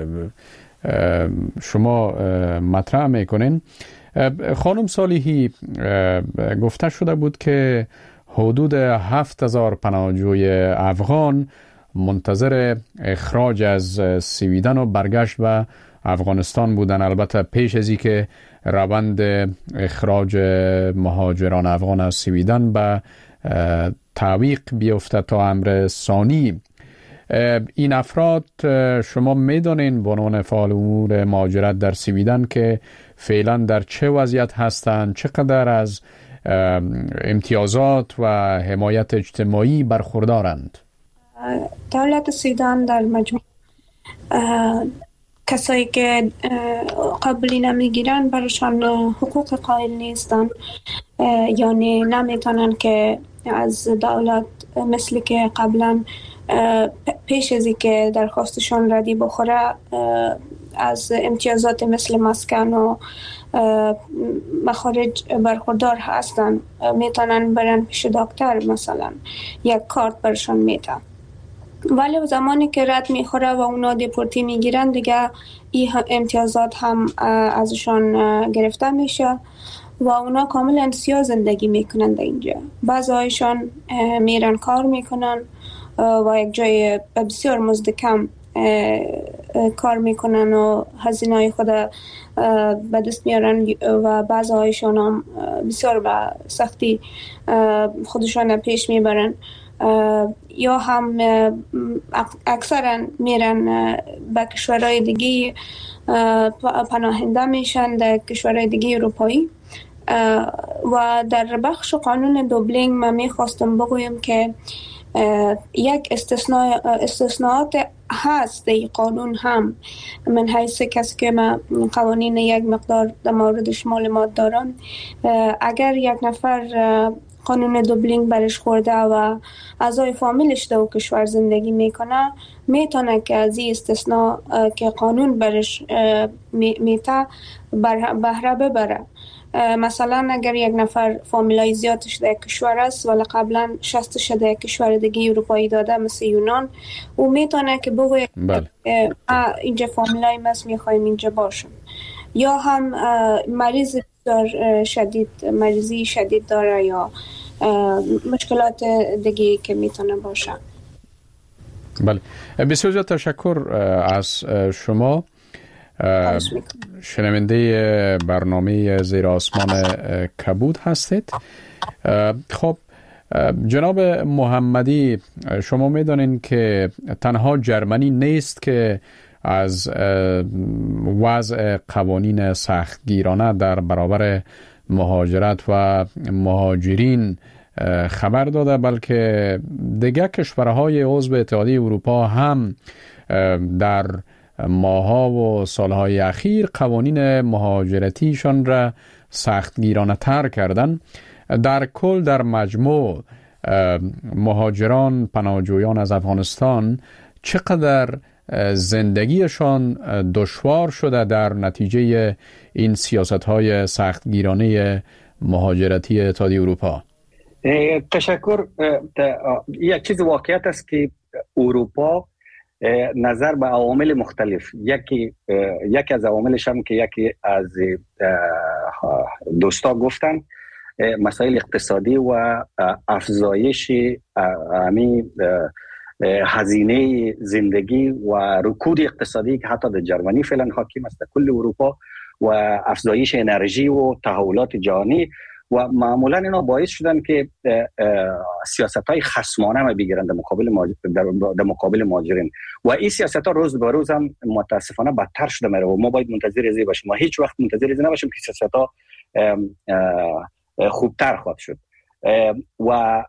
شما مطرح میکنین. خانم صالحی، گفته شده بود که حدود هفت هزار پناهجوی افغان منتظر اخراج از سویدن و برگشت به افغانستان بودن، البته پیش از اینکه روند اخراج مهاجران افغان از سویدن به تعویق بیفته تا امر ثانی. این افراد شما میدانین به عنوان فعال امور مهاجرت در سویدن که فعلا در چه وضعیت هستند، چقدر از امتیازات و حمایت اجتماعی برخوردارند؟ دولت سویدن در مجموع کسایی که قبولی نمیگیرن برشان حقوق قائل نیستن، یعنی نمیتونن که از دولت مثل که قبلا پیش از که درخواستشان ردی بخوره از امتیازات مثل مسکن و مخارج برخوردار هستن، میتونن برن پیش دکتر، مثلا یک کارت برشان میده. ولی زمانی که رد میخوره و اونا دیپورتی میگیرن دیگه این امتیازات هم ازشان گرفته میشه و اونا کاملا سیاه زندگی میکنن در اینجا. بعضی هایشان میرن کار میکنن و یک جای بسیار مزد کم کار میکنن و هزینه های خود به دست میارن و بعضی هایشان هم بسیار به سختی خودشان پیش میبرن، یا هم اکثرا میرن به کشورهای دیگه پناهنده میشن در کشورهای دیگه اروپایی. و در بخش قانون دوبلینگ من میخواستم بگویم که یک استثناء استثناءات هست در قانون هم، من حیث کسی که من قوانین یک مقدار در موردش معلومات دارم. اگر یک نفر قانون دوبلینگ برش خورده و اعضای فامیلش در کشور زندگی میکنه، میتونه که از این استثناء که قانون برش میته بهره ببره. مثلا اگر یک نفر فامیلای زیادش در کشور است ولی قبلا شستش در کشور دیگه اروپایی داده مثل یونان، او میتونه که بگوید اینجا فامیلای ماست میخوایم اینجا باشم. یا هم مریض شدید مریضی شدید داره یا مشکلات دیگه که میتونه باشه. بله، بسیار زیاد تشکر از شما. شنونده برنامه زیر آسمان کبود هستید. خب جناب محمدی، شما میدانید که تنها جرمنی نیست که از وضع قوانین سختگیرانه در برابر مهاجرت و مهاجرین خبر داده، بلکه دیگر کشورهای عضو اتحادیه اروپا هم در ماه‌ها و سالهای اخیر قوانین مهاجرتیشان را سختگیرانه تر کردن. در کل در مجموع مهاجران پناهجویان از افغانستان چقدر زندگیشان دشوار شده در نتیجه این سیاست‌های سختگیرانه مهاجرتی اتحادیه اروپا؟ تشکر. یک چیز واقعیت است که اروپا نظر به عوامل مختلف، یکی یکی از عواملش هم که یکی از دوستا گفتن مسائل اقتصادی و افزایش همین هزینه زندگی و رکود اقتصادی که حتی در جرمنی فعلا حاکم است در کل اروپا و افزایش انرژی و تحولات جهانی و معمولا اینا باعث شدن که سیاست‌های خصمانه ما بگیرن در مقابل ماجر... در مقابل مهاجرین و این سیاست‌ها روز به روز هم متاسفانه بدتر شده میره و ما باید منتظر ازی باشیم. ما هیچ وقت منتظر ازی نباشیم که سیاست‌ها خوبتر خواهد شد و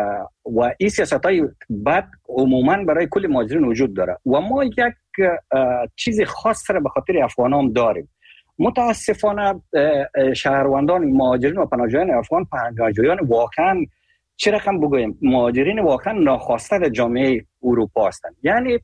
و این سیاست‌های بد عموما برای کل مهاجرین وجود داره و ما یک چیز خاص را به خاطر افغانان داریم. متاسفانه شهروندان مهاجرین و پناهجویان افغان پناهجویان واقعا چه رقم بگویم مهاجرین واقعا ناخواسته در جامعه اروپا هستند. یعنی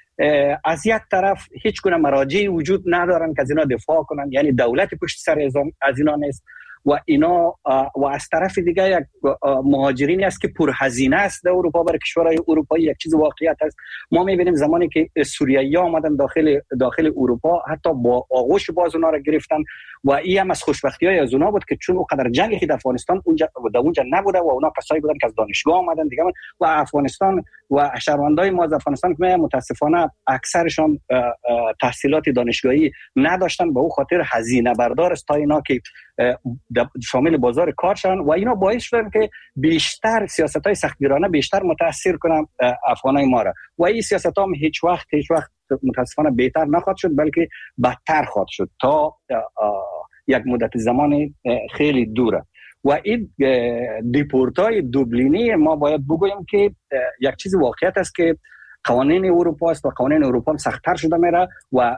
از یک طرف هیچ گونه مراجعی وجود ندارن که از اینا دفاع کنن، یعنی دولت پشت سر از اینا نیست و اینا و از طرف دیگه یک مهاجرینی است که پرهزینه است در اروپا برای کشورهای اروپایی. یک چیز واقعیت است، ما می‌بینیم زمانی که سوریایی ها آمدن داخل داخل اروپا حتی با آغوش باز اونها را گرفتن و این هم از خوشبختی‌های از اونها بود که چون اونقدر جنگی که در افغانستان اونجا در اونجا نبوده و اونها کسایی بودن که از دانشگاه آمدن دیگه و افغانستان و شهروندای ما از افغانستان که متاسفانه اکثرشون تحصیلات دانشگاهی نداشتن، به اون خاطر هزینه بردار است تا اینا که شامل بازار کار شدن و اینا باعث شدن که بیشتر سیاست‌های سختگیرانه بیشتر متاثر کنن افغانای ما را و این سیاست‌ها هم هیچ وقت هیچ وقت متاسفانه بهتر نخواهد شد بلکه بدتر خواهد شد تا یک مدت زمان خیلی دوره. و این دیپورتای دوبلینی ما باید بگویم که یک چیز واقعیت است که قوانین اروپا است و قوانین اروپا هم سخت‌تر شده میره و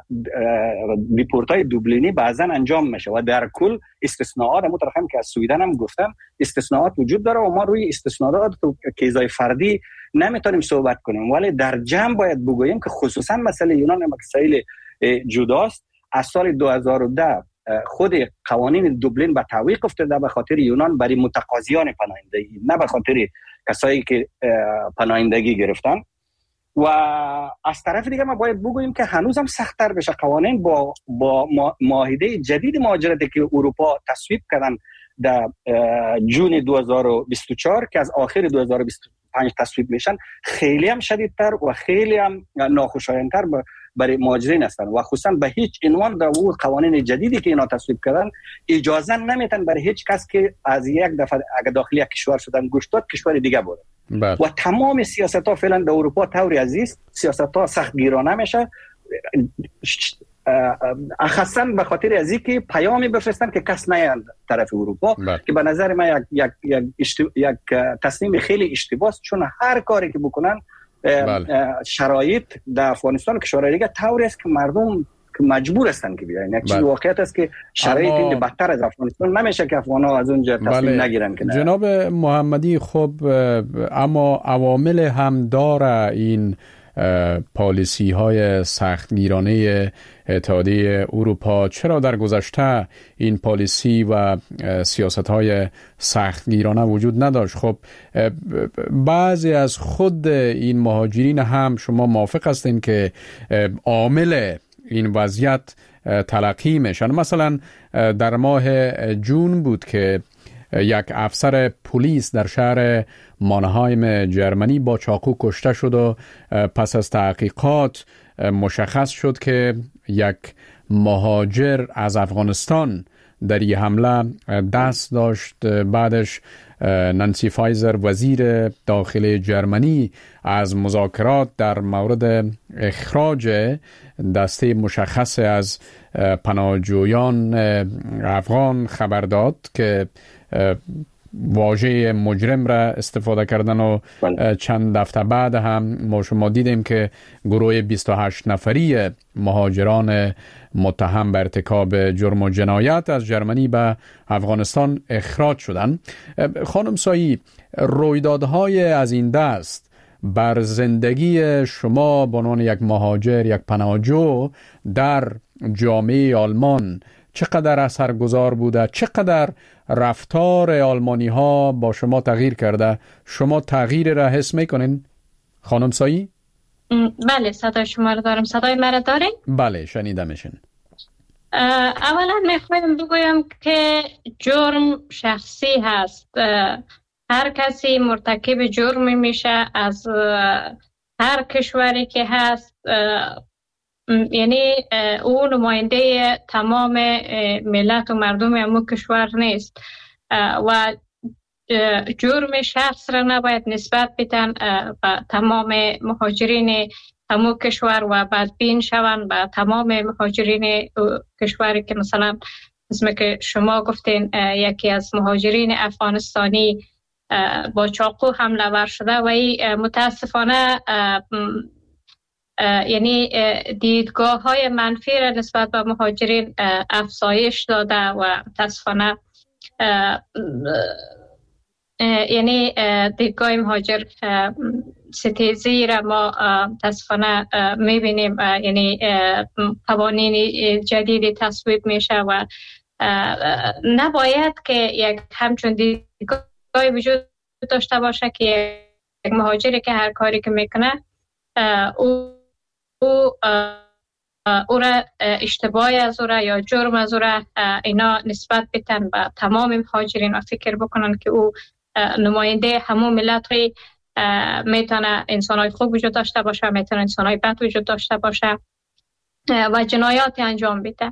دیپورتای دوبلینی بعضا انجام میشه و در کل استثناءات مترخم که از سویدن هم گفتم استثناءات وجود داره و ما روی استثناءات تو کیسای فردی نمیتونیم صحبت کنیم، ولی در جمع باید بگوییم که خصوصا مسئله یونان هم مسئله جداست. از سال دو هزار و ده خود قوانین دوبلین به تعویق افتاده به خاطر یونان برای متقاضیان پناهندگی، نه به خاطر کسایی که پناهندگی گرفتن. و از طرف دیگه ما باید بگوییم که هنوز هم سخت‌تر بشه قوانین با با معاهده جدید مهاجرتی که اروپا تصویب کردن در جون دو هزار و بیست و چهار که از آخر دو هزار و بیست و پنج تصویب میشن خیلی هم شدیدتر و خیلی هم ناخوشایندتر برای مهاجرین هستن و خصوصا به هیچ عنوان در اون قوانین جدیدی که اینا تصویب کردن اجازه نمیتن برای هیچ کس که از یک دفعه اگه داخل یک کشور شدن گوش داد کشور دیگه بره. و تمام سیاست‌ها فعلا در اروپا طوری عزیز سیاست‌ها سختگیرانه میشه، اخصاً به خاطر از اینکه پیامی بفرستن که کس نیاد طرف اروپا بله. که به نظر من یک یک یک, اشتب... یک تصمیم خیلی اشتباهه، چون هر کاری که بکنن بله. شرایط در افغانستان کشورهای دیگه طوری است که مردم که مجبور هستن که بیاین. یک چیز واقعیت است که شرایط اما... این بدتر از افغانستان نمیشه که افغان‌ها از اونجا تصمیم بله. نگیرن که نه. جناب محمدی خب اما عوامل هم داره این پالیسی های سختگیرانه اتحادیه اروپا. چرا در گذشته این پالیسی و سیاست های سختگیرانه وجود نداشت؟ خب بعضی از خود این مهاجرین هم شما موافق هستین که عامل این وضعیت تلقی میشن. مثلا در ماه جون بود که یک افسر پلیس در شهر مانهایم جرمنی با چاقو کشته شد و پس از تحقیقات مشخص شد که یک مهاجر از افغانستان در این حمله دست داشت. بعدش نانسی فایزر وزیر داخلی جرمنی از مذاکرات در مورد اخراج دسته مشخص از پناهجویان افغان خبر داد که واژه مجرم را استفاده کردن و چند هفته بعد هم ما شما دیدیم که گروه بیست و هشت نفری مهاجران متهم به ارتکاب جرم و جنایت از جرمنی به افغانستان اخراج شدند. خانم سایی، رویدادهای از این دست بر زندگی شما به عنوان یک مهاجر، یک پناهجو در جامعه آلمان چقدر اثرگذار بوده؟ چقدر رفتار آلمانی ها با شما تغییر کرده؟ شما تغییر را حس میکنین خانم سایی؟ بله، صدای شما رو دارم. صدای مرا دارین؟ بله، شنیده میشن. اولا میخوایم بگویم که جرم شخصی هست. هر کسی مرتکب جرمی میشه از هر کشوری که هست، یعنی او نماینده تمام ملت و مردم همون کشور نیست و جرم شخص را نباید نسبت بدن به تمام مهاجرین همون کشور و بدبین شوند به تمام مهاجرین کشوری که مثلا اسم که شما گفتین یکی از مهاجرین افغانستانی با چاقو حمله ور شده و این متاسفانه یعنی دیدگاه های منفی را نسبت به مهاجرین افزایش داده و متاسفانه یعنی دیدگاه مهاجر ستیزی را ما متاسفانه میبینیم. یعنی قوانین جدیدی تصویب میشه و نباید که یک همچون دیدگاهی وجود داشته باشه که یک مهاجری که هر کاری که میکنه او او او را اشتباهی از او را یا جرم از او را اینا نسبت بدن به تمام مهاجرین و فکر بکنن که او نماینده همون ملت های میتونه انسانهای خوب وجود داشته باشه، میتونه انسانهای بد وجود داشته باشه و جنایاتی انجام بده.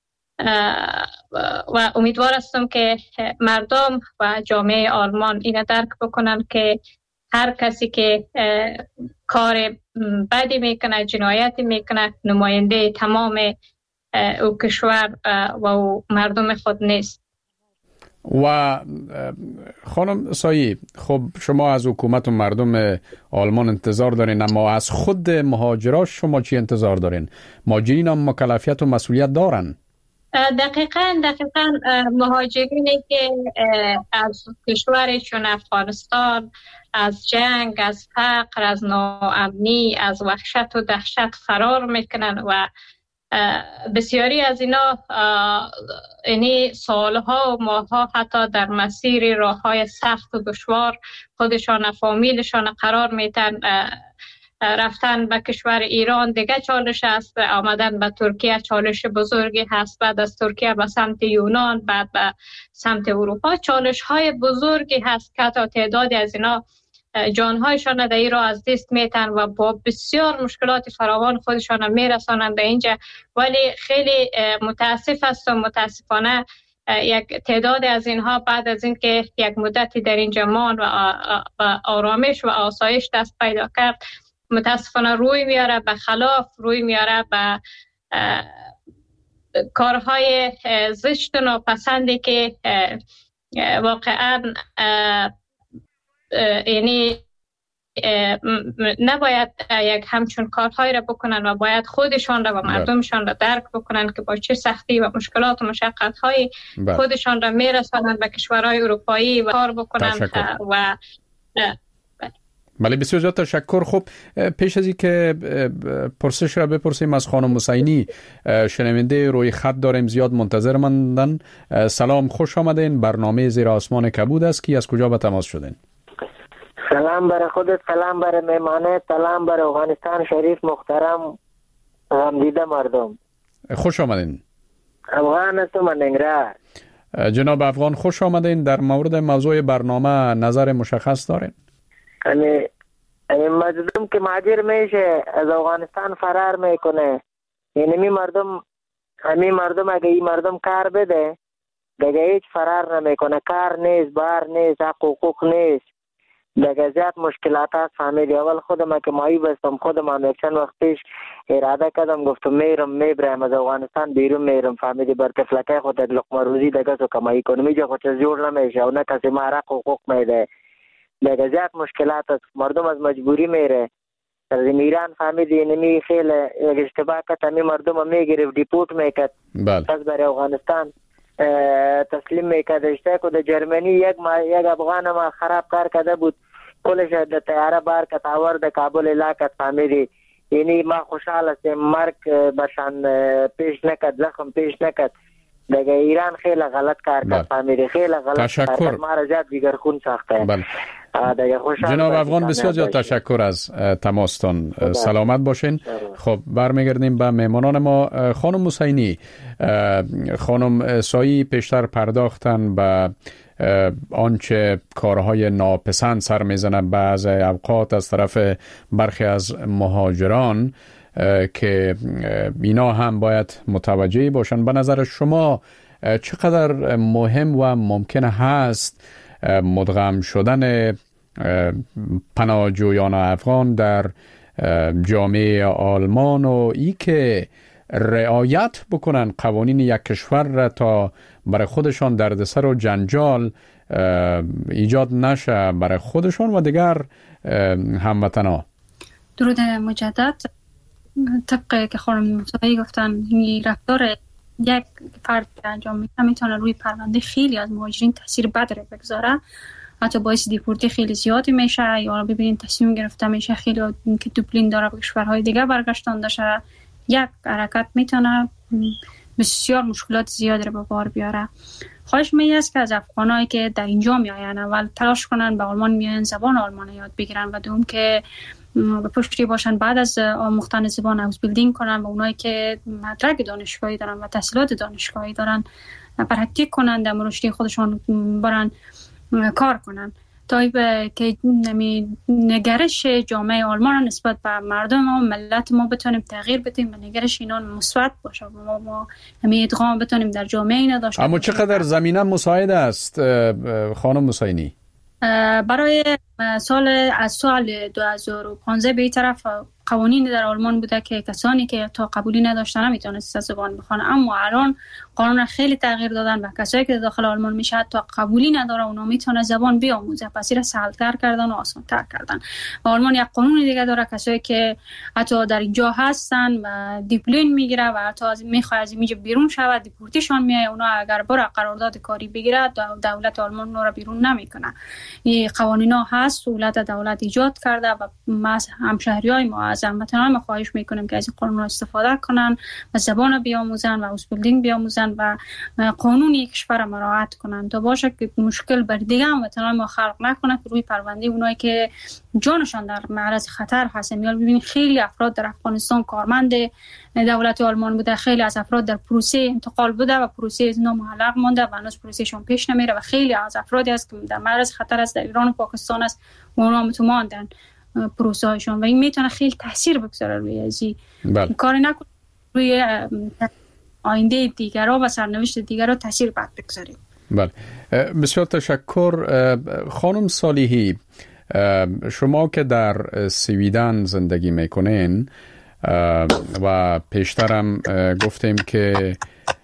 و امیدوار هستم که مردم و جامعه آلمان اینو درک بکنن که هر کسی که کار بدی میکنه، جنایتی میکنه، نماینده تمام او کشور و او مردم خود نیست. و خانم سایی، خب شما از حکومت و مردم آلمان انتظار دارین، اما از خود مهاجراش شما چی انتظار دارین؟ مهاجرین هم مکلفیت و مسئولیت دارن؟ دقیقاً دقیقاً مهاجرینی که از کشوری چون افغانستان از جنگ، از فقر، از ناامنی، از وحشت و دهشت فرار میکنن و بسیاری از اینا یعنی سالها و ماهها حتی در مسیر راههای سخت و دشوار خودشان، فامیلشان قرار میتن. رفتن به کشور ایران دیگه چالش است، آمدن به ترکیه چالش بزرگی هست، بعد از ترکیه به سمت یونان، بعد به سمت اروپا چالش های بزرگی هست که حتی تعدادی از اینا جانهایشان در این راه از دست میتن و با بسیار مشکلات فراوان خودشان میرسانند به اینجا. ولی خیلی متاسف هستم، متاسفانه یک تعداد از اینها بعد از اینکه یک مدتی در اینجا مان و آرامش و آسایش دست پیدا کرد، متاسفانه روی میاره به خلاف، روی میاره به کارهای زشت و ناپسندی که واقعا یعنی نباید یک همچون کارهایی را بکنن و باید خودشان را و مردمشان را درک بکنن که با چه سختی و مشکلات و مشقت‌های خودشان را میرسانند به کشورهای اروپایی و کار بکنن. تشکر. و بله، بسیار زیاد تشکر. خب پیش از این که پرسش را بپرسیم از خانم حسینی، شنونده روی خط داریم، زیاد منتظر ماندن. سلام، خوش آمدین. برنامه زیر آسمان کبود است. کی از کجا به تماس شدین؟ سلام برای خودت، سلام برای مهمانه، سلام برای افغانستان شریف محترم غمدیده مردم. خوش آمدین. افغان هستم من ننگرهار. جناب افغان، خوش آمدین. در مورد موضوع برنامه نظر مشخص دارین؟ یعنی یعنی مردم که مهاجر میشه از افغانستان فرار میکنه، یعنی می مردم همین مردم اگه این مردم کار بده دیگه هیچ فرار نمیکنه، کار نیست، بار نیست، حق حقوق نیست، دیگه زیاد مشکلات هست. فهمیدی اول خودم که مایی بستم، خودم هم یک چند وقت پیش اراده کردم گفتم میرم میبرم از افغانستان بیرون میرم، فهمیدی بر تفلکه خود یک لقمه روزی دیگه سو کمایی کنم، اینجا خود چیز جور نمیشه و نه کسی ما حق حقوق میده، دیگه زیاد مشکلات هست، مردم از مجبوری میره. در ایران فهمیدی نمی خیلی یک اشتباه که تمی مردم هم میگرفت دیپورت میکرد پس برای افغانستان تسلیم میکرد. اشته که در جرمنی یک ما یک افغان ما خراب کار کرده بود، کلش در تیاره بار کت آورد کابل علاقت، فهمیدی یعنی ما خوشحال هستیم مرگ برشان پیش نکد، زخم پیش نکد. دیگه ایران خیلی غلط کار کرد، فهمیدی خیلی غلط کار کرد، ما را زیاد دیگر خون ساخته. بله. جناب افغان بسیار زیاد تشکر از تماستان، سلامت باشین. خب برمیگردیم به مهمانان ما. خانم حسینی، خانم سایی پیشتر پرداختن به آنچه کارهای ناپسند سر میزنه بعض اوقات از طرف برخی از مهاجران که اینا هم باید متوجه باشن. به نظر شما چقدر مهم و ممکن هست مدغم شدن پناهجویان افغان در جامعه آلمان و ای که رعایت بکنن قوانین یک کشور را تا برای خودشان دردسر و جنجال ایجاد نشه برای خودشان و دیگر هموطنا؟ درود مجدد. طبق که خانم مصطفی گفتن این رفتار یک فرد که انجام میده میتونه روی پرونده خیلی از مهاجرین تاثیر بد رو بگذاره، حتی باعث دیپورتی خیلی زیادی میشه یا ببینید تصمیم گرفته میشه خیلی که دوبلین داره به کشورهای دیگه برگشتن داشته. یک حرکت میتونه بسیار مشکلات زیادی رو به بار بیاره. خواهش می است که از افغانایی که در اینجا میآیند اول تلاش کنن به آلمان میآیند زبان آلمان یاد بگیرن و دوم که به پشتی باشن بعد از آموختن زبان هاوس بیلدینگ کنن و اونایی که مدرک دانشگاهی دارن و تحصیلات دانشگاهی دارن پرکتیک کنن در رشد خودشون برن کار کنن تا که نگرش جامعه آلمان نسبت به مردم و ملت ما بتونیم تغییر بدیم و نگرش اینا مثبت باشه و ما, ما همین ادغام بتونیم در جامعه اینا داشته. اما چقدر زمینه مساعد است خانم حسینی؟ برای سال از سال دو هزار و پانزده به این طرف قوانین در آلمان بوده که کسانی که تا قبولی نداشتن نمیتونست زبان بخوانه، اما الان قانون خیلی تغییر دادن و کسایی که داخل آلمان میشه تا قبولی نداره اونا میتونه زبان بیاموزه، پس این سهل‌تر کردن و آسان‌تر کردن. و آلمان یک قانون دیگه داره کسایی که حتی در اینجا هستن و دیپلین میگیره و حتی از میخواد از اینجا بیرون شود دیپورتیشون میای، اونا اگر بره قرارداد کاری بگیره دولت آلمان اونا رو بیرون نمیکنه. این قوانینا هست دولت دولت ایجاد کرده و ما همشهریای ما از هموطنان ما خواهش میکنیم که از این قانون استفاده کنن و زبان بیاموزن و هاوس بیلدینگ بیاموزن و قانون کشور مراعات کنن تا باشه که مشکل بر دیگه هموطنان ما خلق نکنه که روی پرونده اونایی که جانشان در معرض خطر هستن. میال ببینید خیلی افراد در افغانستان کارمند دولت آلمان بوده، خیلی از افراد در پروسه انتقال بوده و پروسه نامعلق مونده و هنوز پروسهشون پیش نمیره و خیلی از افرادی است که در معرض خطر است در ایران و پاکستان است و اونا متماندن پروسه هایشون و این میتونه خیلی تاثیر بگذاره روی ازی کار نکنه روی آینده دیگرها و سرنوشت دیگرها تاثیر بد بگذاره. بله بسیار تشکر. خانم صالحی، شما که در سویدن زندگی میکنین و پیشترم گفتیم که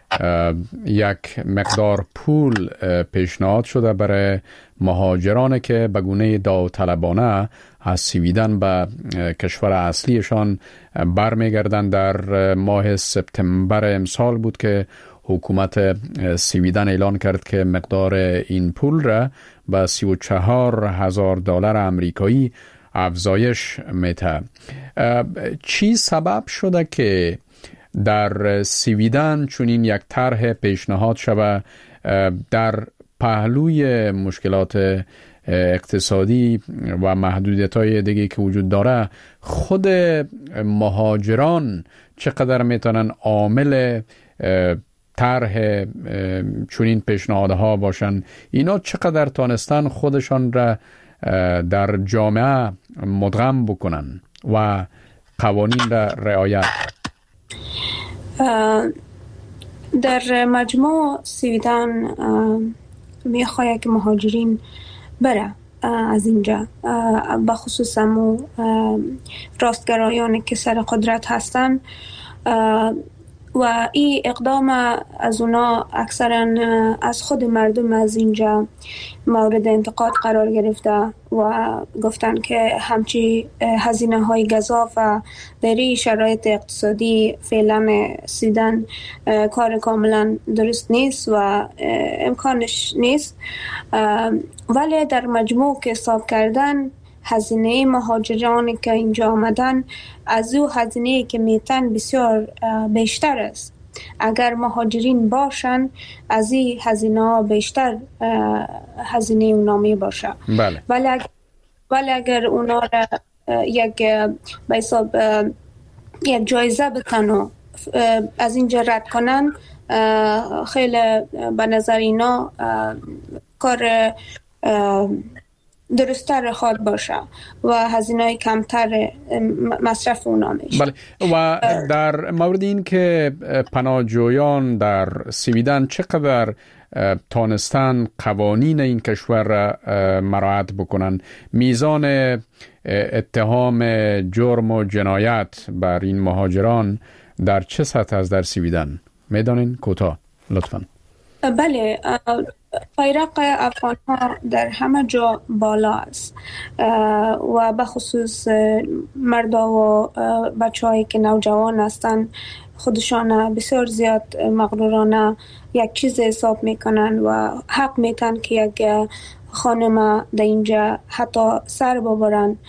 یک مقدار پول پیشنهاد شده برای مهاجرانی که به گونه داوطلبانه از سویدن به کشور اصلیشان برمیگردند. در ماه سپتامبر امسال بود که حکومت سویدن اعلان کرد که مقدار این پول را به سی و چهار هزار دلار آمریکایی افزایش میده. چی سبب شده که در سویدن چنین یک طرح پیشنهاد شود در پهلوی مشکلات اقتصادی و محدودیت‌های دیگه که وجود داره خود مهاجران چقدر میتونن عامل طرح چنین پیشنهادها باشن؟ اینا چقدر تانستن خودشان را در جامعه مدغم بکنن و قوانین را رعایت؟ در مجموع سویدن میخواه که مهاجرین بره از اینجا، بخصوص همو راستگرایانی که سر قدرت هستن و این اقدام از اونا اکثرا از خود مردم از اینجا مورد انتقاد قرار گرفته و گفتن که همچی هزینه های گزاف و در شرایط اقتصادی فعلا سویدن کار کاملا درست نیست و امکانش نیست. ولی در مجموع که حساب کردن هزینه مهاجرانی که اینجا آمدن از او هزینه که میتن بسیار بیشتر است. اگر مهاجرین باشن از این هزینه ها بیشتر هزینه اونا می باشه. بله. ولی اگر, ولی اگر اونا را یک به حساب یک جایزه بتن و از اینجا رد کنن، خیلی به نظر اینا کار درست‌تر خواهد باشه و هزینه‌های کمتر مصرف اونا میشه. بله. و در مورد این که پناهجویان در سویدن چقدر تانستن قوانین این کشور را مراعات بکنن، میزان اتهام جرم و جنایت بر این مهاجران در چه سطح است در سویدن؟ میدانین کوتاه لطفاً. بله، فایرق افغان ها در همه جا بالا است و بخصوص مردا و بچه هایی که نوجوان هستند خودشان بسیار زیاد مغرورانه یک چیز حساب میکنن و حق میتن که یک خانم در اینجا حتی سر ببرن.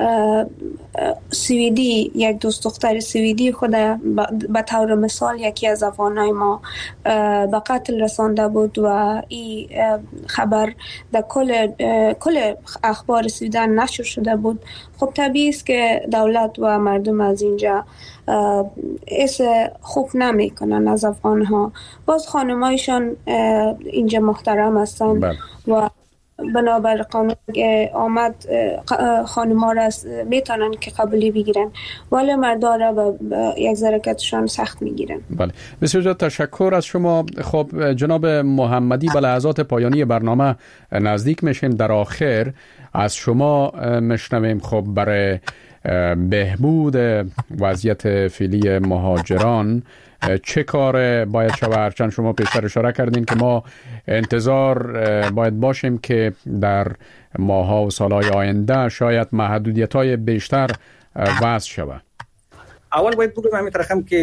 سویدی، یک دوست دختر سویدی خود به طور مثال یکی از افغانای ما به قتل رسانده بود و این خبر در کل کل اخبار سویدن نشر شده بود. خب طبیعی است که دولت و مردم از اینجا اس خوب نمی کنن از افغان ها. باز خانمایشان اینجا محترم هستند و بنابر قانون آمد خانم‌ها را میتونن که قبولی بگیرن، ولی مردا را به یک ذرکتشان سخت میگیرن. بله، بسیار تشکر از شما. خب جناب محمدی، به لحظات پایانی برنامه نزدیک میشیم. در آخر از شما میشنویم خب برای بهبود وضعیت فعلی مهاجران چه کار باید شود؟ هرچند شما پیشتر اشاره کردین که ما انتظار باید باشیم که در ماها و سالهای آینده شاید محدودیت‌های بیشتر وضع شود. اول باید بگم همین طرفم که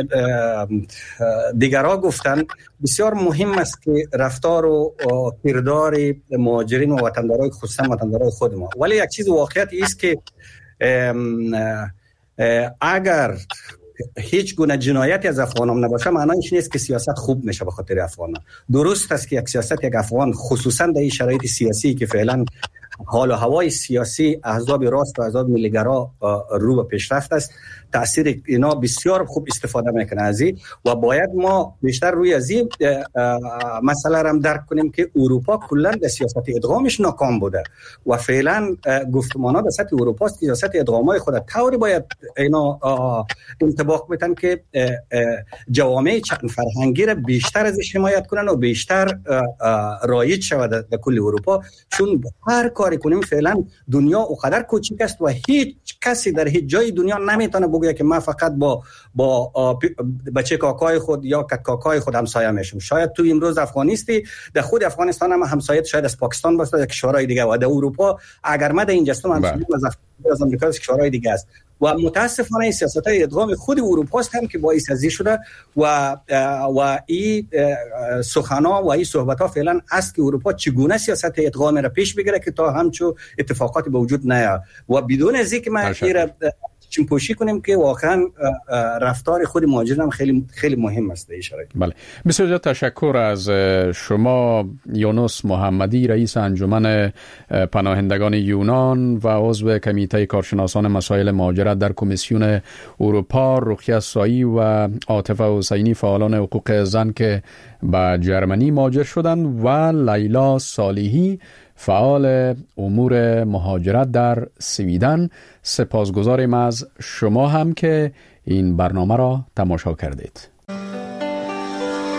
دیگرها گفتن بسیار مهم است که رفتار و کردار مهاجرین و وطندارای خصوصا وطندارای خود ما، ولی یک چیز واقعیت است که اگر هیچ گونه جنایتی از افغانان نباشه معنیش نیست که سیاست خوب میشه به خاطر افغانان. درست است که یک سیاست یک افغان خصوصا در این شرایط سیاسی که فعلا حال و هوای سیاسی احزاب راست و احزاب ملیگرا رو به پیشرفت است، تاثیر اینا بسیار خوب استفاده میکنه از این و باید ما بیشتر روی از این مسئله را هم درک کنیم که اروپا کلا در سیاست ادغامش ناکام بوده و فعلا گفتمان‌ها در سطح اروپا است که سیاست ادغامای خود طوری باید اینا انطباق بدن که جوامع چند فرهنگی را بیشتر ازش حمایت کنن و بیشتر رایج شود در کل اروپا، چون هر کاری کنیم فعلا دنیا اونقدر کوچیک است و هیچ کسی در هیچ جای دنیا نمیتونه بگه که من فقط با با بچه کاکای خود یا کت کاکای خود همسایه میشم. شاید تو امروز افغانیستی در خود افغانستان هم همسایه شاید از پاکستان باشه یا کشورهای دیگه و در اروپا اگر ما در اینجا هستم همسایه از آمریکا از کشورهای دیگه است و متاسفانه سیاست‌های ادغام خود اروپا است هم که باعث ازی شده و و این سخن‌ها و این صحبت‌ها فعلا است که اروپا چگونه سیاست ادغام را پیش بگیره که تا همچو اتفاقاتی به وجود نیاد و بدون از اینکه ما چیم پوشی کنیم که واقعا رفتار خود مهاجران خیلی خیلی مهم است در این شرایط. بله، بسیار تشکر از شما یونس محمدی، رئیس انجمن پناهندگان یونان و عضو کمیته کارشناسان مسائل مهاجرت در کمیسیون اروپا، رقیه سایی و عاطفه حسینی فعالان حقوق زن که به جرمنی مهاجر شدند و لیلا صالحی فعال امور مهاجرت در سویدن. سپاسگزاریم از شما هم که این برنامه را تماشا کردید.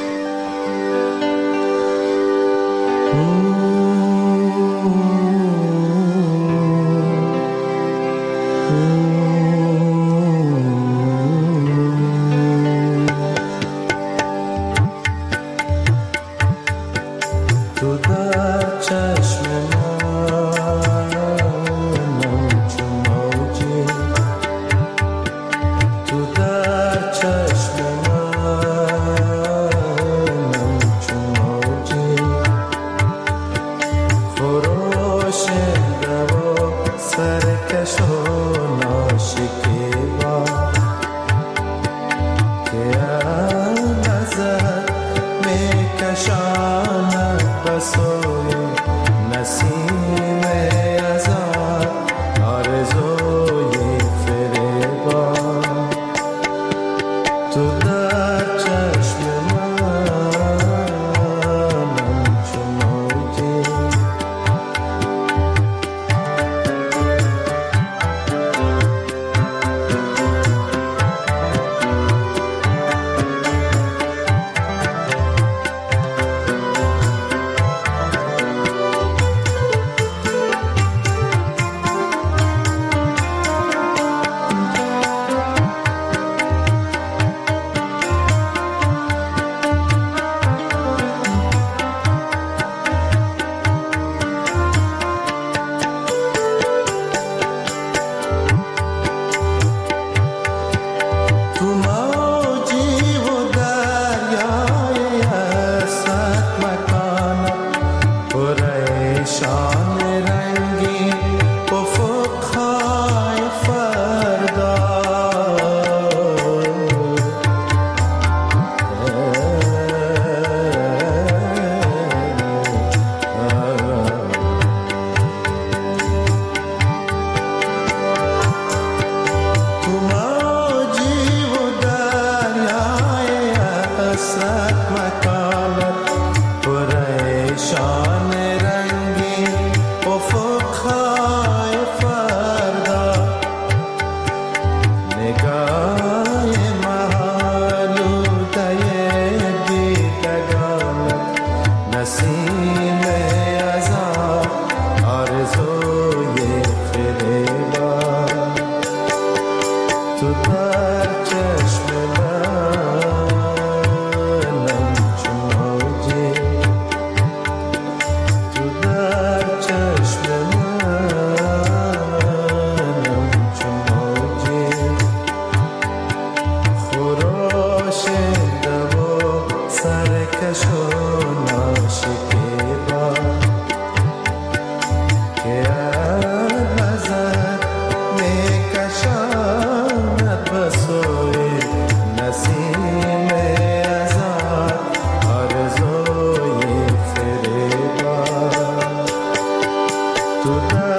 تو